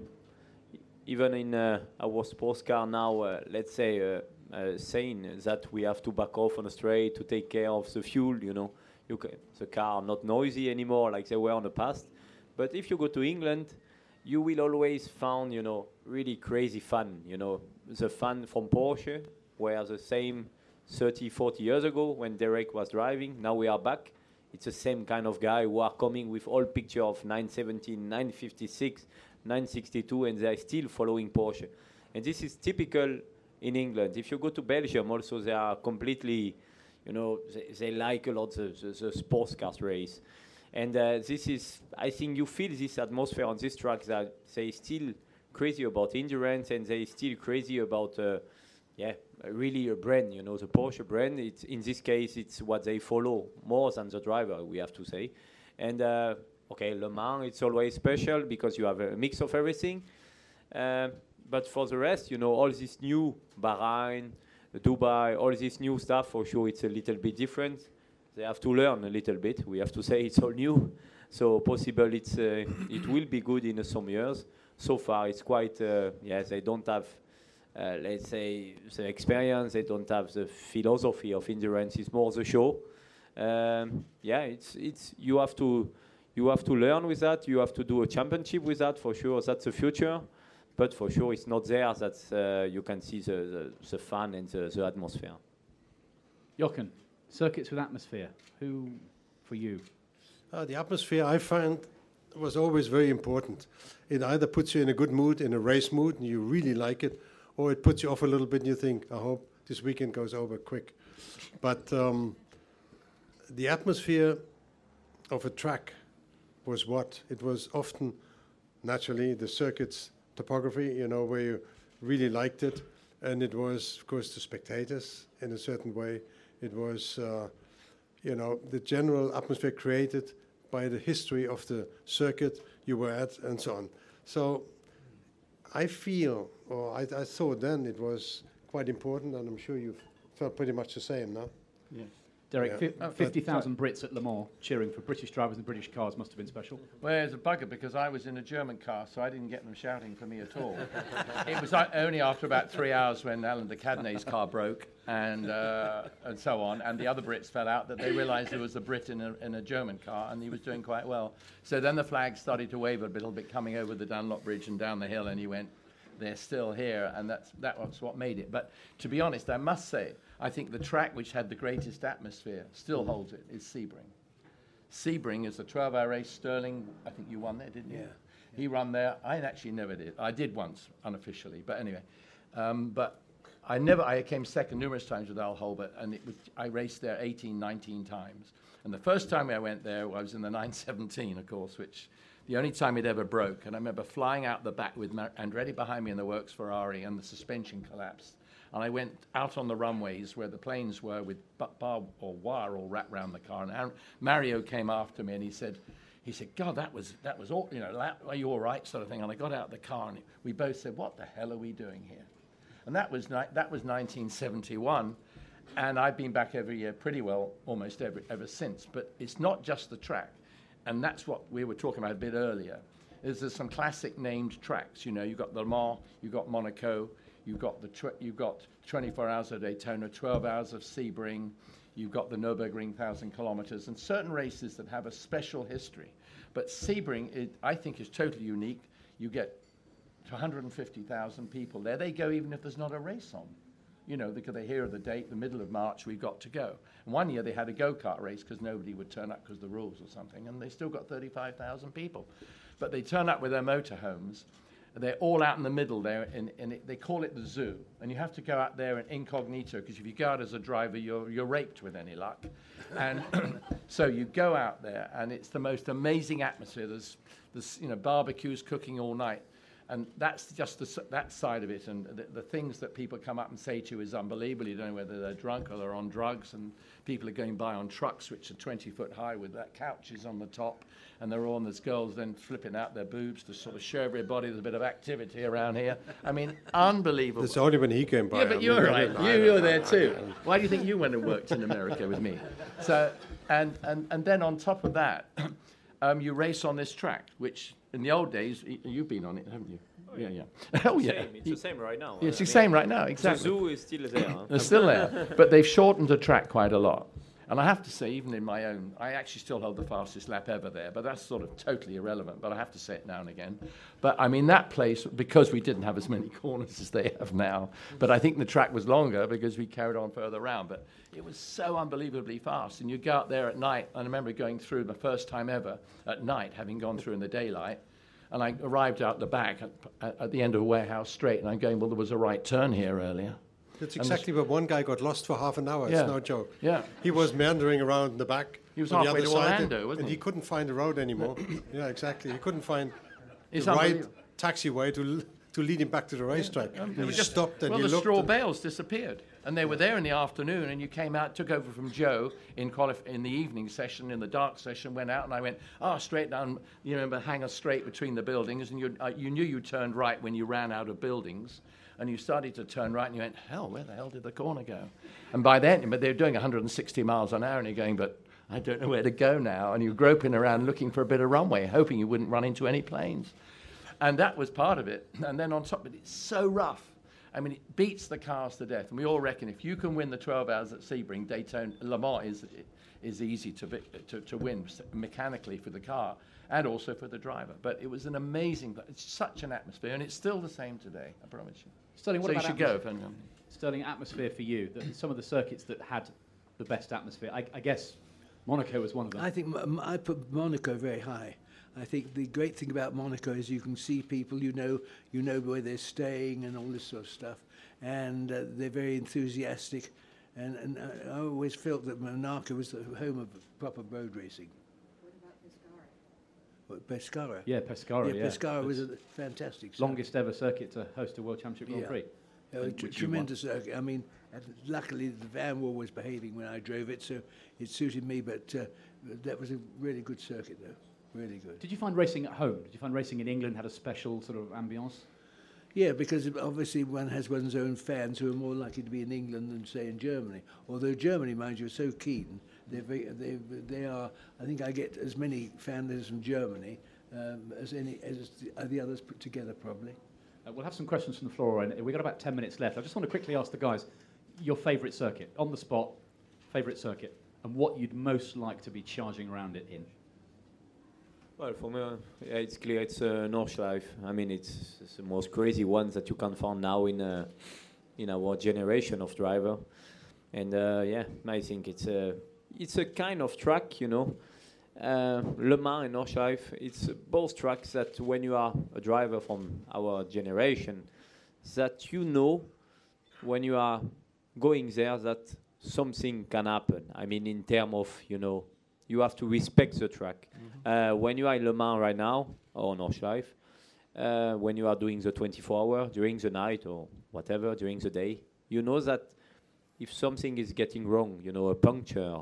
even in our sports car now, let's say, saying that we have to back off on the straight to take care of the fuel, you know. The car are not noisy anymore like they were in the past. But if you go to England, you will always find, you know, really crazy fun. You know, the fun from Porsche were the same 30, 40 years ago when Derek was driving. Now we are back. It's the same kind of guy who are coming with all picture of 917, 956, 962, and they're still following Porsche. And this is typical in England. If you go to Belgium also, they are completely, you know, they like a lot the sports cars race. And this is, I think you feel this atmosphere on this track that they still crazy about endurance and they still crazy about, really a brand, you know, the Porsche brand. It's, in this case, it's what they follow more than the driver, we have to say. And, Le Mans, it's always special because you have a mix of everything. But for the rest, you know, all this new Bahrain, Dubai, all this new stuff, for sure it's a little bit different. They have to learn a little bit. We have to say it's all new. So possible it will be good in some years. So far it's quite, they don't have, let's say, the experience. They don't have the philosophy of endurance. It's more the show. It's you have to learn with that. You have to do a championship with that, for sure. That's the future. But for sure, it's not there that you can see the fun and the atmosphere. Jochen, circuits with atmosphere. Who, for you? The atmosphere, I find, was always very important. It either puts you in a good mood, in a race mood, and you really like it, or it puts you off a little bit and you think, I hope this weekend goes over quick. But the atmosphere of a track was what? It was often, naturally, the circuit's topography, you know, where you really liked it. And it was, of course, the spectators in a certain way. It was, the general atmosphere created by the history of the circuit you were at and so on. So I feel, or I thought then it was quite important, and I'm sure you felt pretty much the same, no? Yes. Derek, 50,000 Brits at Le Mans cheering for British drivers and British cars must have been special. Well, it's a bugger because I was in a German car, so I didn't get them shouting for me at all. It was only after about 3 hours when Alan de Cadenet's car broke and so on, and the other Brits fell out, that they realised there was a Brit in a German car, and he was doing quite well. So then the flag started to wave a little bit coming over the Dunlop Bridge and down the hill, and he went, they're still here, and that was what made it. But to be honest, I must say, I think the track which had the greatest atmosphere, still holds it, is Sebring. Sebring is a 12-hour race. Sterling, I think you won there, didn't you? Yeah. He ran there. I actually never did. I did once, unofficially, but anyway. But I came second numerous times with Al Holbert, and I raced there 18, 19 times. And the first time I went there, I was in the 917, of course, which the only time it ever broke. And I remember flying out the back with Andretti behind me in the works Ferrari, and the suspension collapsed. And I went out on the runways where the planes were with barbed or wire all wrapped around the car. And Mario came after me and he said, God, that was all, are you all right, sort of thing. And I got out of the car and we both said, what the hell are we doing here? And that was 1971. And I've been back every year pretty well almost ever since. But it's not just the track. And that's what we were talking about a bit earlier. There's some classic named tracks. You've got Le Mans, you've got Monaco, you've got 24 Hours of Daytona, 12 Hours of Sebring, you've got the Nürburgring 1,000 kilometers, and certain races that have a special history. But Sebring, I think, is totally unique. You get to 150,000 people there. They go even if there's not a race on. Because they hear of the date, the middle of March, we've got to go. And one year they had a go-kart race because nobody would turn up because of the rules or something, and they still got 35,000 people. But they turn up with their motorhomes. They're all out in the middle there, and they call it the zoo. And you have to go out there in incognito, because if you go out as a driver, you're raped with any luck. And so you go out there, and it's the most amazing atmosphere. There's barbecues cooking all night. And that's just that side of it. And the things that people come up and say to you is unbelievable. You don't know whether they're drunk or they're on drugs. And people are going by on trucks which are 20 foot high with that couches on the top. And they're all, and there's girls then flipping out their boobs to sort of show everybody there's a bit of activity around here. I mean, unbelievable. It's only when he came by. Yeah, but you're right. You were there too. Why do you think you went and worked in America with me? So, and then on top of that, you race on this track, which in the old days, you've been on it, haven't you? Oh, yeah. Yeah. Oh, yeah. It's the same right now. It's the same right now, exactly. The zoo is still there. Huh? It's still there. But they've shortened the track quite a lot. And I have to say, even in my own, I actually still hold the fastest lap ever there, but that's sort of totally irrelevant, but I have to say it now and again. But I mean, that place, because we didn't have as many corners as they have now, but I think the track was longer because we carried on further around, but it was so unbelievably fast. And you go out there at night, and I remember going through the first time ever at night, having gone through in the daylight, and I arrived out the back at the end of a warehouse straight, and I'm going, well, there was a right turn here earlier. That's exactly where one guy got lost for half an hour. Yeah. It's no joke. Yeah. He was meandering around in the back. He was on the halfway other to side, Orlando, wasn't and he? he couldn't find the road anymore. Yeah, exactly. He couldn't find It's the right unbelievable. taxiway to lead him back to the racetrack. And he Just- stopped and well, he the looked. straw bales disappeared, and they were there in the afternoon. And you came out, took over from Joe in the evening session, in the dark session. Went out, and I went, straight down. You remember, hang us straight between the buildings, and you knew you turned right when you ran out of buildings, and you started to turn right, and you went, hell, where the hell did the corner go? And by then, but they were doing 160 miles an hour, and you're going, but I don't know where to go now. And you're groping around looking for a bit of runway, hoping you wouldn't run into any planes. And that was part of it. And then on top of it, it's so rough. I mean, it beats the cars to death. And we all reckon if you can win the 12 hours at Sebring, Daytona, Le Mans is easy to win mechanically for the car and also for the driver. But it was an amazing, it's such an atmosphere, and it's still the same today, I promise you. Sterling, what so you about should go. If anyone. Sterling, atmosphere for you. Some of the circuits that had the best atmosphere. I guess Monaco was one of them. I think I put Monaco very high. I think the great thing about Monaco is you can see people, you know where they're staying and all this sort of stuff, and they're very enthusiastic. And I always felt that Monaco was the home of proper road racing. What about Pescara? Pescara. Yeah, Pescara. Yeah, Pescara was a fantastic circuit. Longest ever circuit to host a World Championship Grand Prix. Tremendous circuit. I mean, luckily the van was always behaving when I drove it, so it suited me. But that was a really good circuit, though. Really good. Did you find racing at home? Did you find racing in England had a special sort of ambience? Yeah, because obviously one has one's own fans who are more likely to be in England than, say, in Germany. Although Germany, mind you, are so keen. They are. I think I get as many fans from Germany as the others put together, probably. We'll have some questions from the floor, and we've got about 10 minutes left. I just want to quickly ask the guys your favourite circuit, on the spot, favourite circuit, and what you'd most like to be charging around it in. Well, for me, it's clear it's Nordschleife. I mean, it's the most crazy ones that you can find now in our generation of driver. And I think it's a kind of track, Le Mans and Nordschleife. It's both tracks that when you are a driver from our generation, that when you are going there that something can happen. I mean, in terms of, you have to respect the track. Mm-hmm. When you are in Le Mans right now, or Nordschleife, when you are doing the 24-hour, during the night or whatever, during the day, You know that if something is getting wrong, a puncture,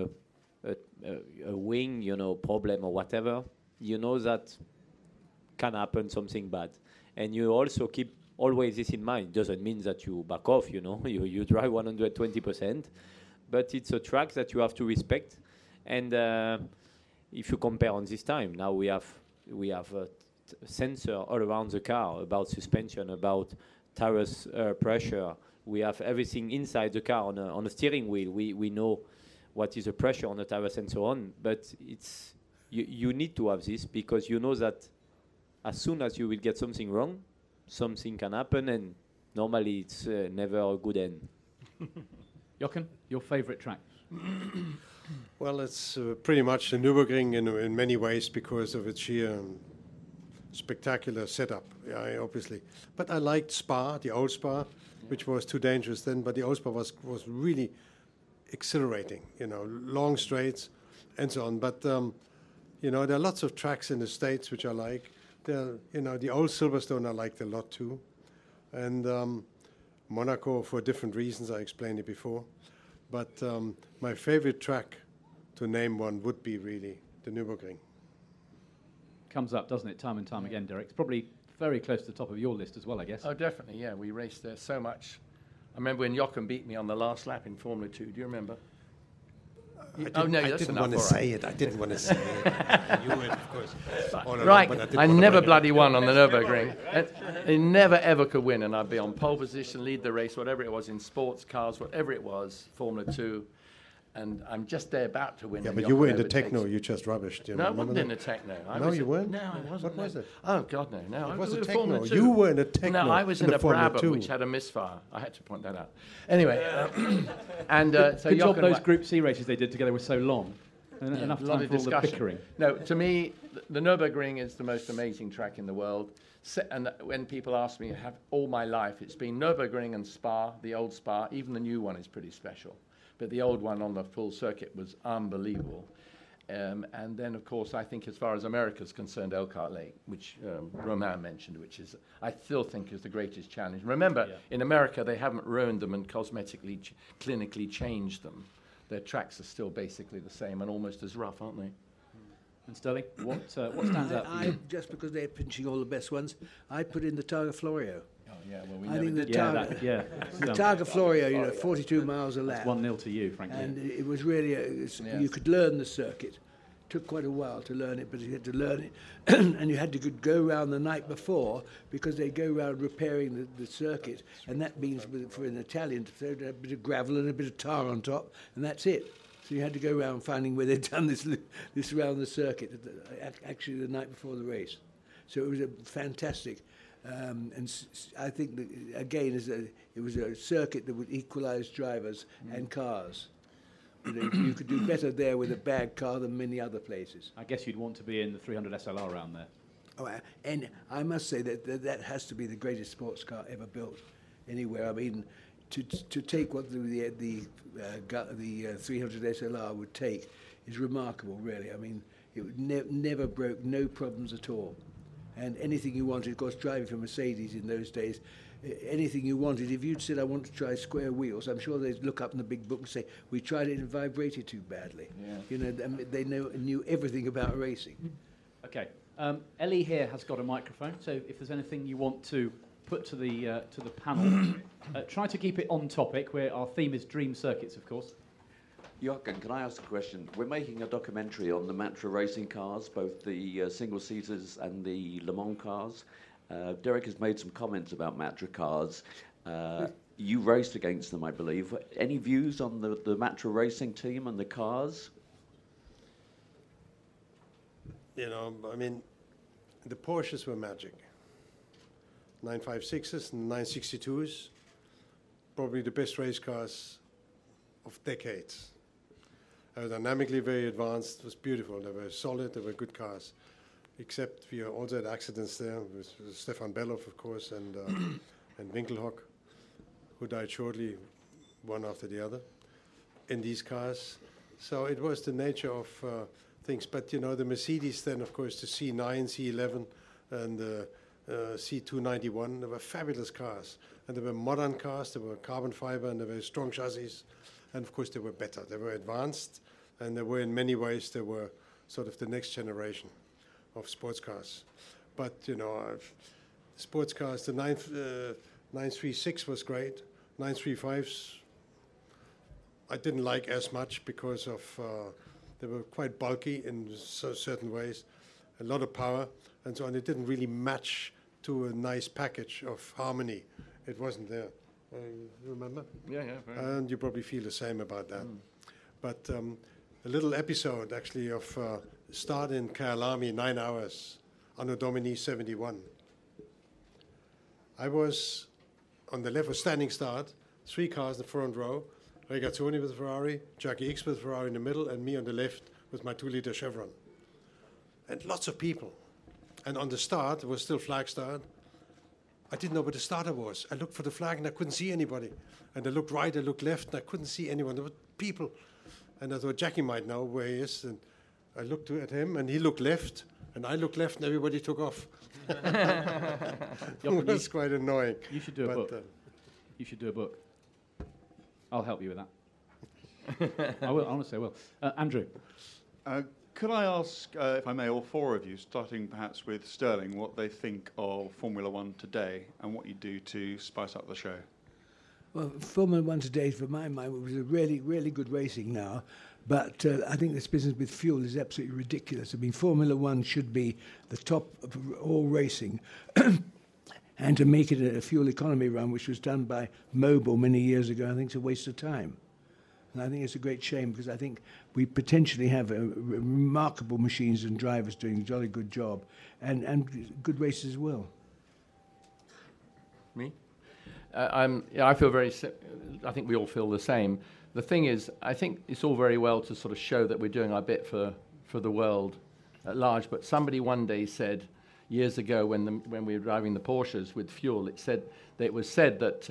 a wing, problem or whatever, you know that can happen something bad. And you also keep always this in mind. Doesn't mean that you back off, you drive 120%, but it's a track that you have to respect. And if you compare on this time, now we have a sensor all around the car about suspension, about tires pressure. We have everything inside the car on a steering wheel. We know what is the pressure on the tires and so on. But it's you need to have this because you know that as soon as you will get something wrong, something can happen, and normally it's never a good end. Jochen, your favourite track? Well, it's pretty much the Nürburgring in many ways because of its sheer spectacular setup, obviously. But I liked Spa, the old Spa, which was too dangerous then, but the old Spa was really exhilarating, long straights and so on. But, there are lots of tracks in the States which I like. The old Silverstone I liked a lot too. And Monaco for different reasons, I explained it before. But my favorite track, to name one, would be really the Nürburgring. Comes up, doesn't it, time and time again, Derek? It's probably very close to the top of your list as well, I guess. Oh, definitely, yeah. We raced there so much. I remember when Jochen beat me on the last lap in Formula 2. Do you remember? I didn't want to say it. I didn't want to say it. You would, of course. Right. I never bloody won on the Nürburgring. I never, ever could win, and I'd be on pole position, lead the race, whatever it was, in sports cars, whatever it was, Formula 2. And I'm just there about to win. Yeah, but you were in the techno. You just rubbished. No, I wasn't in the techno. No, you weren't? No, I wasn't. What was it? Oh, God, no. No, it was a techno. You were in a techno. No, I was in a Brabham, which had a misfire. I had to point that out. Anyway, and so good job those Group C races they did together were so long. Enough time for all the bickering. No, to me, the Nürburgring is the most amazing track in the world. And when people ask me, have all my life, it's been Nürburgring and Spa, the old Spa. Even the new one is pretty special. But the old one on the full circuit was unbelievable. And then, of course, I think as far as America's concerned, Elkhart Lake, which Romain mentioned, which is, I still think is the greatest challenge. Remember, in America, they haven't ruined them and cosmetically, clinically changed them. Their tracks are still basically the same and almost as rough, aren't they? And Sterling, what stands out for you? Just because they're pinching all the best ones, I put in the Targa Florio. Oh, yeah, well, we I never think did. the Targa Florio, 42 miles a lap. 1-0 to you, frankly. And it was really, you could learn the circuit. Took quite a while to learn it, but you had to learn it. And you had to go around the night before because they go around repairing the circuit. And that means, for an Italian, to throw a bit of gravel and a bit of tar on top, and that's it. So you had to go around finding where they'd done this around the circuit, actually the night before the race. So it was a fantastic. And I think that, again, it was a circuit that would equalise drivers and cars. You could do better there with a bad car than many other places. I guess you'd want to be in the 300 SLR round there. Oh, and I must say that has to be the greatest sports car ever built anywhere. I mean, to take what the 300 SLR would take is remarkable, really. I mean, it never broke, no problems at all. And anything you wanted, of course, driving for Mercedes in those days, anything you wanted, if you'd said, I want to try square wheels, I'm sure they'd look up in the big book and say, we tried it and it vibrated too badly. Yeah. They knew everything about racing. Okay. Ellie here has got a microphone, so if there's anything you want to put to the panel, try to keep it on topic, where our theme is dream circuits, of course. Jochen, can I ask a question? We're making a documentary on the Matra racing cars, both the single-seaters and the Le Mans cars. Derek has made some comments about Matra cars. You raced against them, I believe. Any views on the Matra racing team and the cars? I mean, the Porsches were magic. 956s and 962s, probably the best race cars of decades. Aerodynamically very advanced, it was beautiful. They were solid, they were good cars. Except we also had accidents there with Stefan Bellof, of course, and Winkelhock, who died shortly, one after the other, in these cars. So it was the nature of things. But, the Mercedes then, of course, the C9, C11, and C291. They were fabulous cars. And they were modern cars. They were carbon fiber and they were strong chassis. And of course, they were better. They were advanced. And they were, in many ways, they were sort of the next generation of sports cars. But, you know, sports cars, the 936 was great. 935s, I didn't like as much because of they were quite bulky in certain ways, a lot of power, and so on. It didn't really match to a nice package of harmony. It wasn't there. You remember? Yeah. And you probably feel the same about that. But a little episode, actually, of start in Kyalami, 9 hours, Anno Domini 71. I was on the left, was standing start, 3 cars in the front row, Regazzoni with Ferrari, Jackie X with Ferrari in the middle, and me on the left with my 2-liter Chevron. And lots of people. And on the start, it was still flag start. I didn't know where the starter was. I looked for the flag and I couldn't see anybody. And I looked right, I looked left, and I couldn't see anyone. There were people. And I thought Jackie might know where he is. And I looked at him, and he looked left, and I looked left, and everybody took off. It was quite annoying. You should do a book. You should do a book. I'll help you with that. I will, honestly, I will. Andrew. Could I ask, if I may, all 4 of you, starting perhaps with Sterling, what they think of Formula One today and what you do to spice up the show? Well, Formula One today, for my mind, was a really, really good racing now. But I think this business with fuel is absolutely ridiculous. I mean, Formula One should be the top of all racing. And to make it a fuel economy run, which was done by Mobil many years ago, I think it's a waste of time. And I think it's a great shame because I think we potentially have remarkable machines and drivers doing a jolly good job and good races as well. Me? I feel I think we all feel the same. The thing is, I think it's all very well to sort of show that we're doing our bit for the world at large, but somebody one day said, years ago when we were driving the Porsches with fuel, it was said that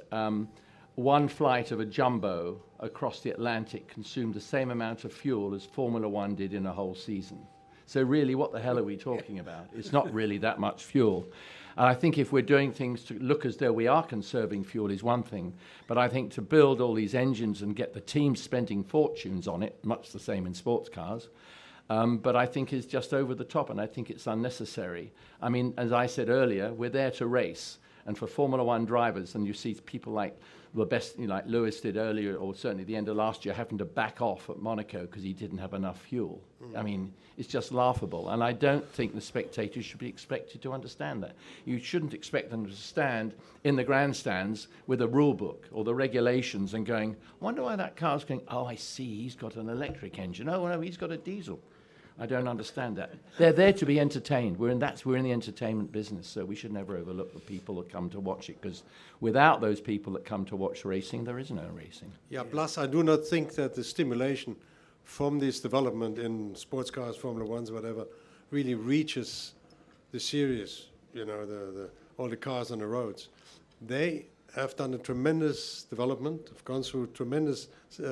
one flight of a jumbo across the Atlantic consumed the same amount of fuel as Formula One did in a whole season. So really, what the hell are we talking about? It's not really that much fuel. And I think if we're doing things to look as though we are conserving fuel is one thing, but I think to build all these engines and get the teams spending fortunes on it, much the same in sports cars, but I think is just over the top, and I think it's unnecessary. I mean, as I said earlier, we're there to race. And for Formula One drivers, and you see people like the best, like Lewis did earlier, or certainly at the end of last year, having to back off at Monaco because he didn't have enough fuel. I mean, it's just laughable. And I don't think the spectators should be expected to understand that. You shouldn't expect them to stand in the grandstands with a rule book or the regulations and going, I wonder why that car's going, oh, I see, he's got an electric engine. Oh, no, he's got a diesel. I don't understand that. They're there to be entertained. We're in the entertainment business, so we should never overlook the people that come to watch it, because without those people that come to watch racing, there is no racing. Yeah, plus I do not think that the stimulation from this development in sports cars, Formula Ones, whatever, really reaches the series, all the cars on the roads. They have done a tremendous development, have gone through tremendous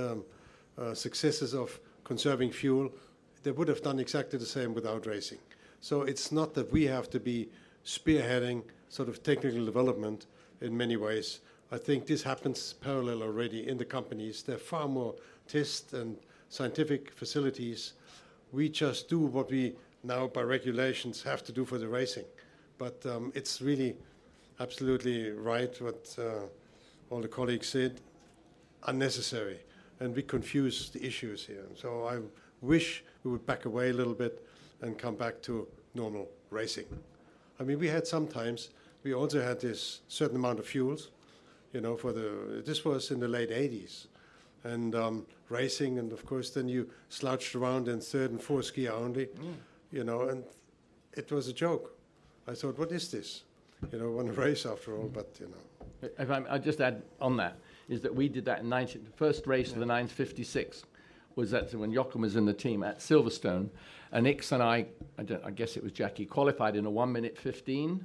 successes of conserving fuel. They would have done exactly the same without racing. So it's not that we have to be spearheading sort of technical development in many ways. I think this happens parallel already in the companies. There are far more test and scientific facilities. We just do what we now by regulations have to do for the racing. But it's really absolutely right what all the colleagues said, unnecessary. And we confuse the issues here. So I wish we would back away a little bit and come back to normal racing. I mean, we had sometimes, we also had this certain amount of fuels, this was in the late 80s. And racing, and of course then you slouched around in third and fourth gear only, and it was a joke. I thought, what is this? Want to race after all, but If I just add on that, is that we did that in the first race of the 956. Was that when Jochen was in the team at Silverstone, and Ix and I guess it was Jackie, qualified in a 1:15,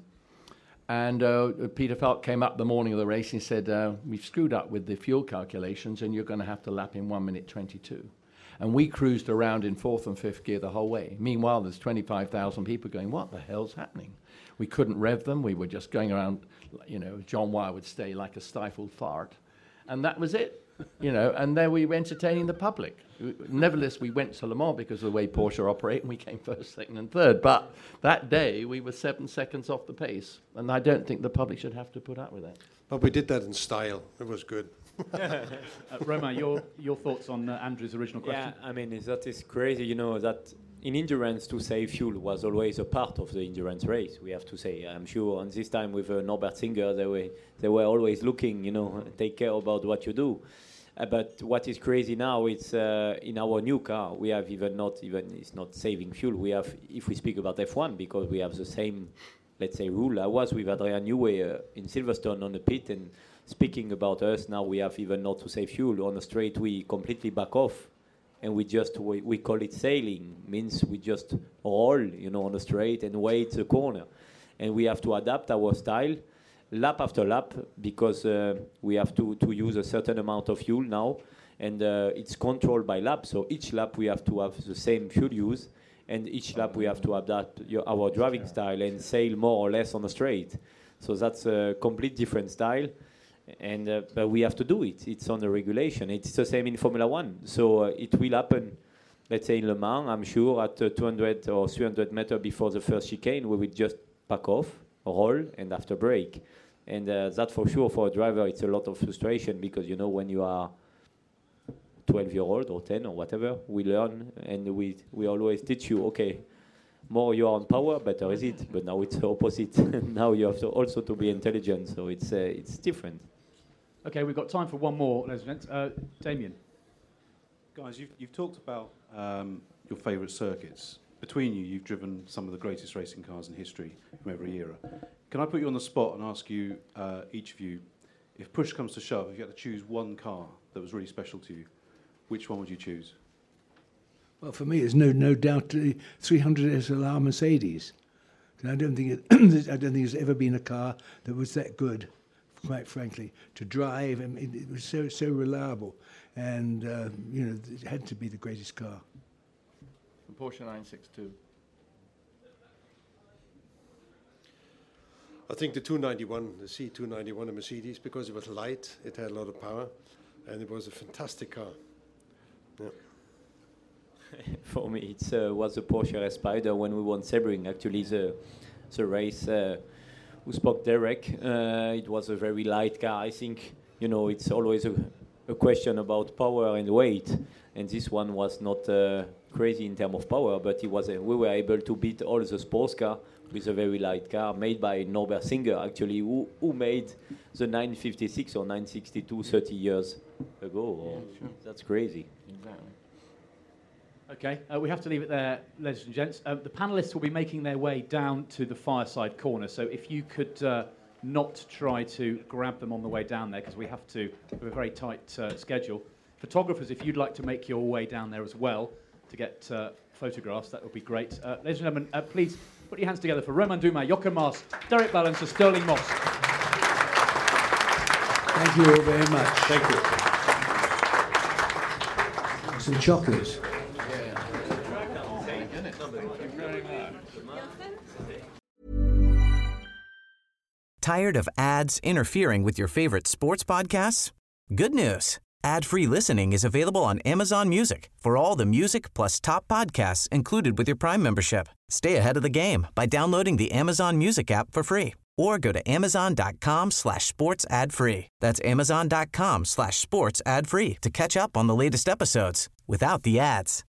and Peter Falk came up the morning of the race and he said, we've screwed up with the fuel calculations and you're going to have to lap in 1:22. And we cruised around in 4th and 5th gear the whole way. Meanwhile, there's 25,000 people going, what the hell's happening? We couldn't rev them. We were just going around, John Wyer would say, like a stifled fart. And that was it, and there we were entertaining the public. Nevertheless, we went to Le Mans because of the way Porsche operate, and we came first, second, and third. But that day, we were 7 seconds off the pace, and I don't think the public should have to put up with that. But we did that in style. It was good. Romain, your thoughts on Andrew's original question? Yeah, I mean, that is crazy, that in endurance to save fuel was always a part of the endurance race, we have to say. I'm sure on this time with Norbert Singer, they were always looking, take care about what you do. But what is crazy now, it's in our new car, we have it's not saving fuel. We have, if we speak about F1, because we have the same, let's say, rule. I was with Adrian Newey in Silverstone on the pit, and speaking about us, now we have even not to save fuel. On the straight, we completely back off, and we call it sailing. Means we just roll, on the straight and wait the corner. And we have to adapt our style lap after lap, because we have to use a certain amount of fuel now, and it's controlled by lap. So each lap we have to have the same fuel use, and each lap we have to adapt our driving style and sail more or less on the straight. So that's a complete different style, and but we have to do it. It's on the regulation. It's the same in Formula One. So it will happen, let's say in Le Mans, I'm sure at 200 or 300 meters before the first chicane, we will just back off, roll, and after brake. And that for sure, for a driver, it's a lot of frustration, because, when you are 12-year-old or 10 or whatever, we learn, and we always teach you, okay, more you are on power, better is it. But now it's the opposite. Now you have to also to be intelligent, so it's different. Okay, we've got time for one more, ladies and gents. Damien. Guys, you've talked about your favourite circuits. Between you, you've driven some of the greatest racing cars in history from every era. Can I put you on the spot and ask you, each of you, if push comes to shove, if you had to choose one car that was really special to you, which one would you choose? Well, for me, there's no doubt the 300 SLR Mercedes. And I don't think there's ever been a car that was that good, quite frankly, to drive. I mean, it was so reliable, and it had to be the greatest car. Porsche 962. I think the 291, the C291, a Mercedes, because it was light, it had a lot of power, and it was a fantastic car. Yeah. For me, it was the Porsche Spider when we won Sebring. Actually, the race who spoke Derek, it was a very light car. I think, it's always a question about power and weight, and this one was not crazy in terms of power, but we were able to beat all the sports car with a very light car made by Norbert Singer, actually, who made the 956 or 962 30 years ago. Yeah, sure. That's crazy. Exactly. Okay, we have to leave it there, ladies and gents. The panellists will be making their way down to the fireside corner, so if you could not try to grab them on the way down there, because we have a very tight schedule. Photographers, if you'd like to make your way down there as well to get photographs, that would be great. Ladies and gentlemen, please put your hands together for Romain Dumas, Jochen Mass, Derek Ballance, and Stirling Moss. Thank you all very much. Thank you. Some chocolates. Tired of ads interfering with your favorite sports podcasts? Good news. Ad-free listening is available on Amazon Music for all the music plus top podcasts included with your Prime membership. Stay ahead of the game by downloading the Amazon Music app for free or go to amazon.com/sports ad free. That's amazon.com/sports ad free to catch up on the latest episodes without the ads.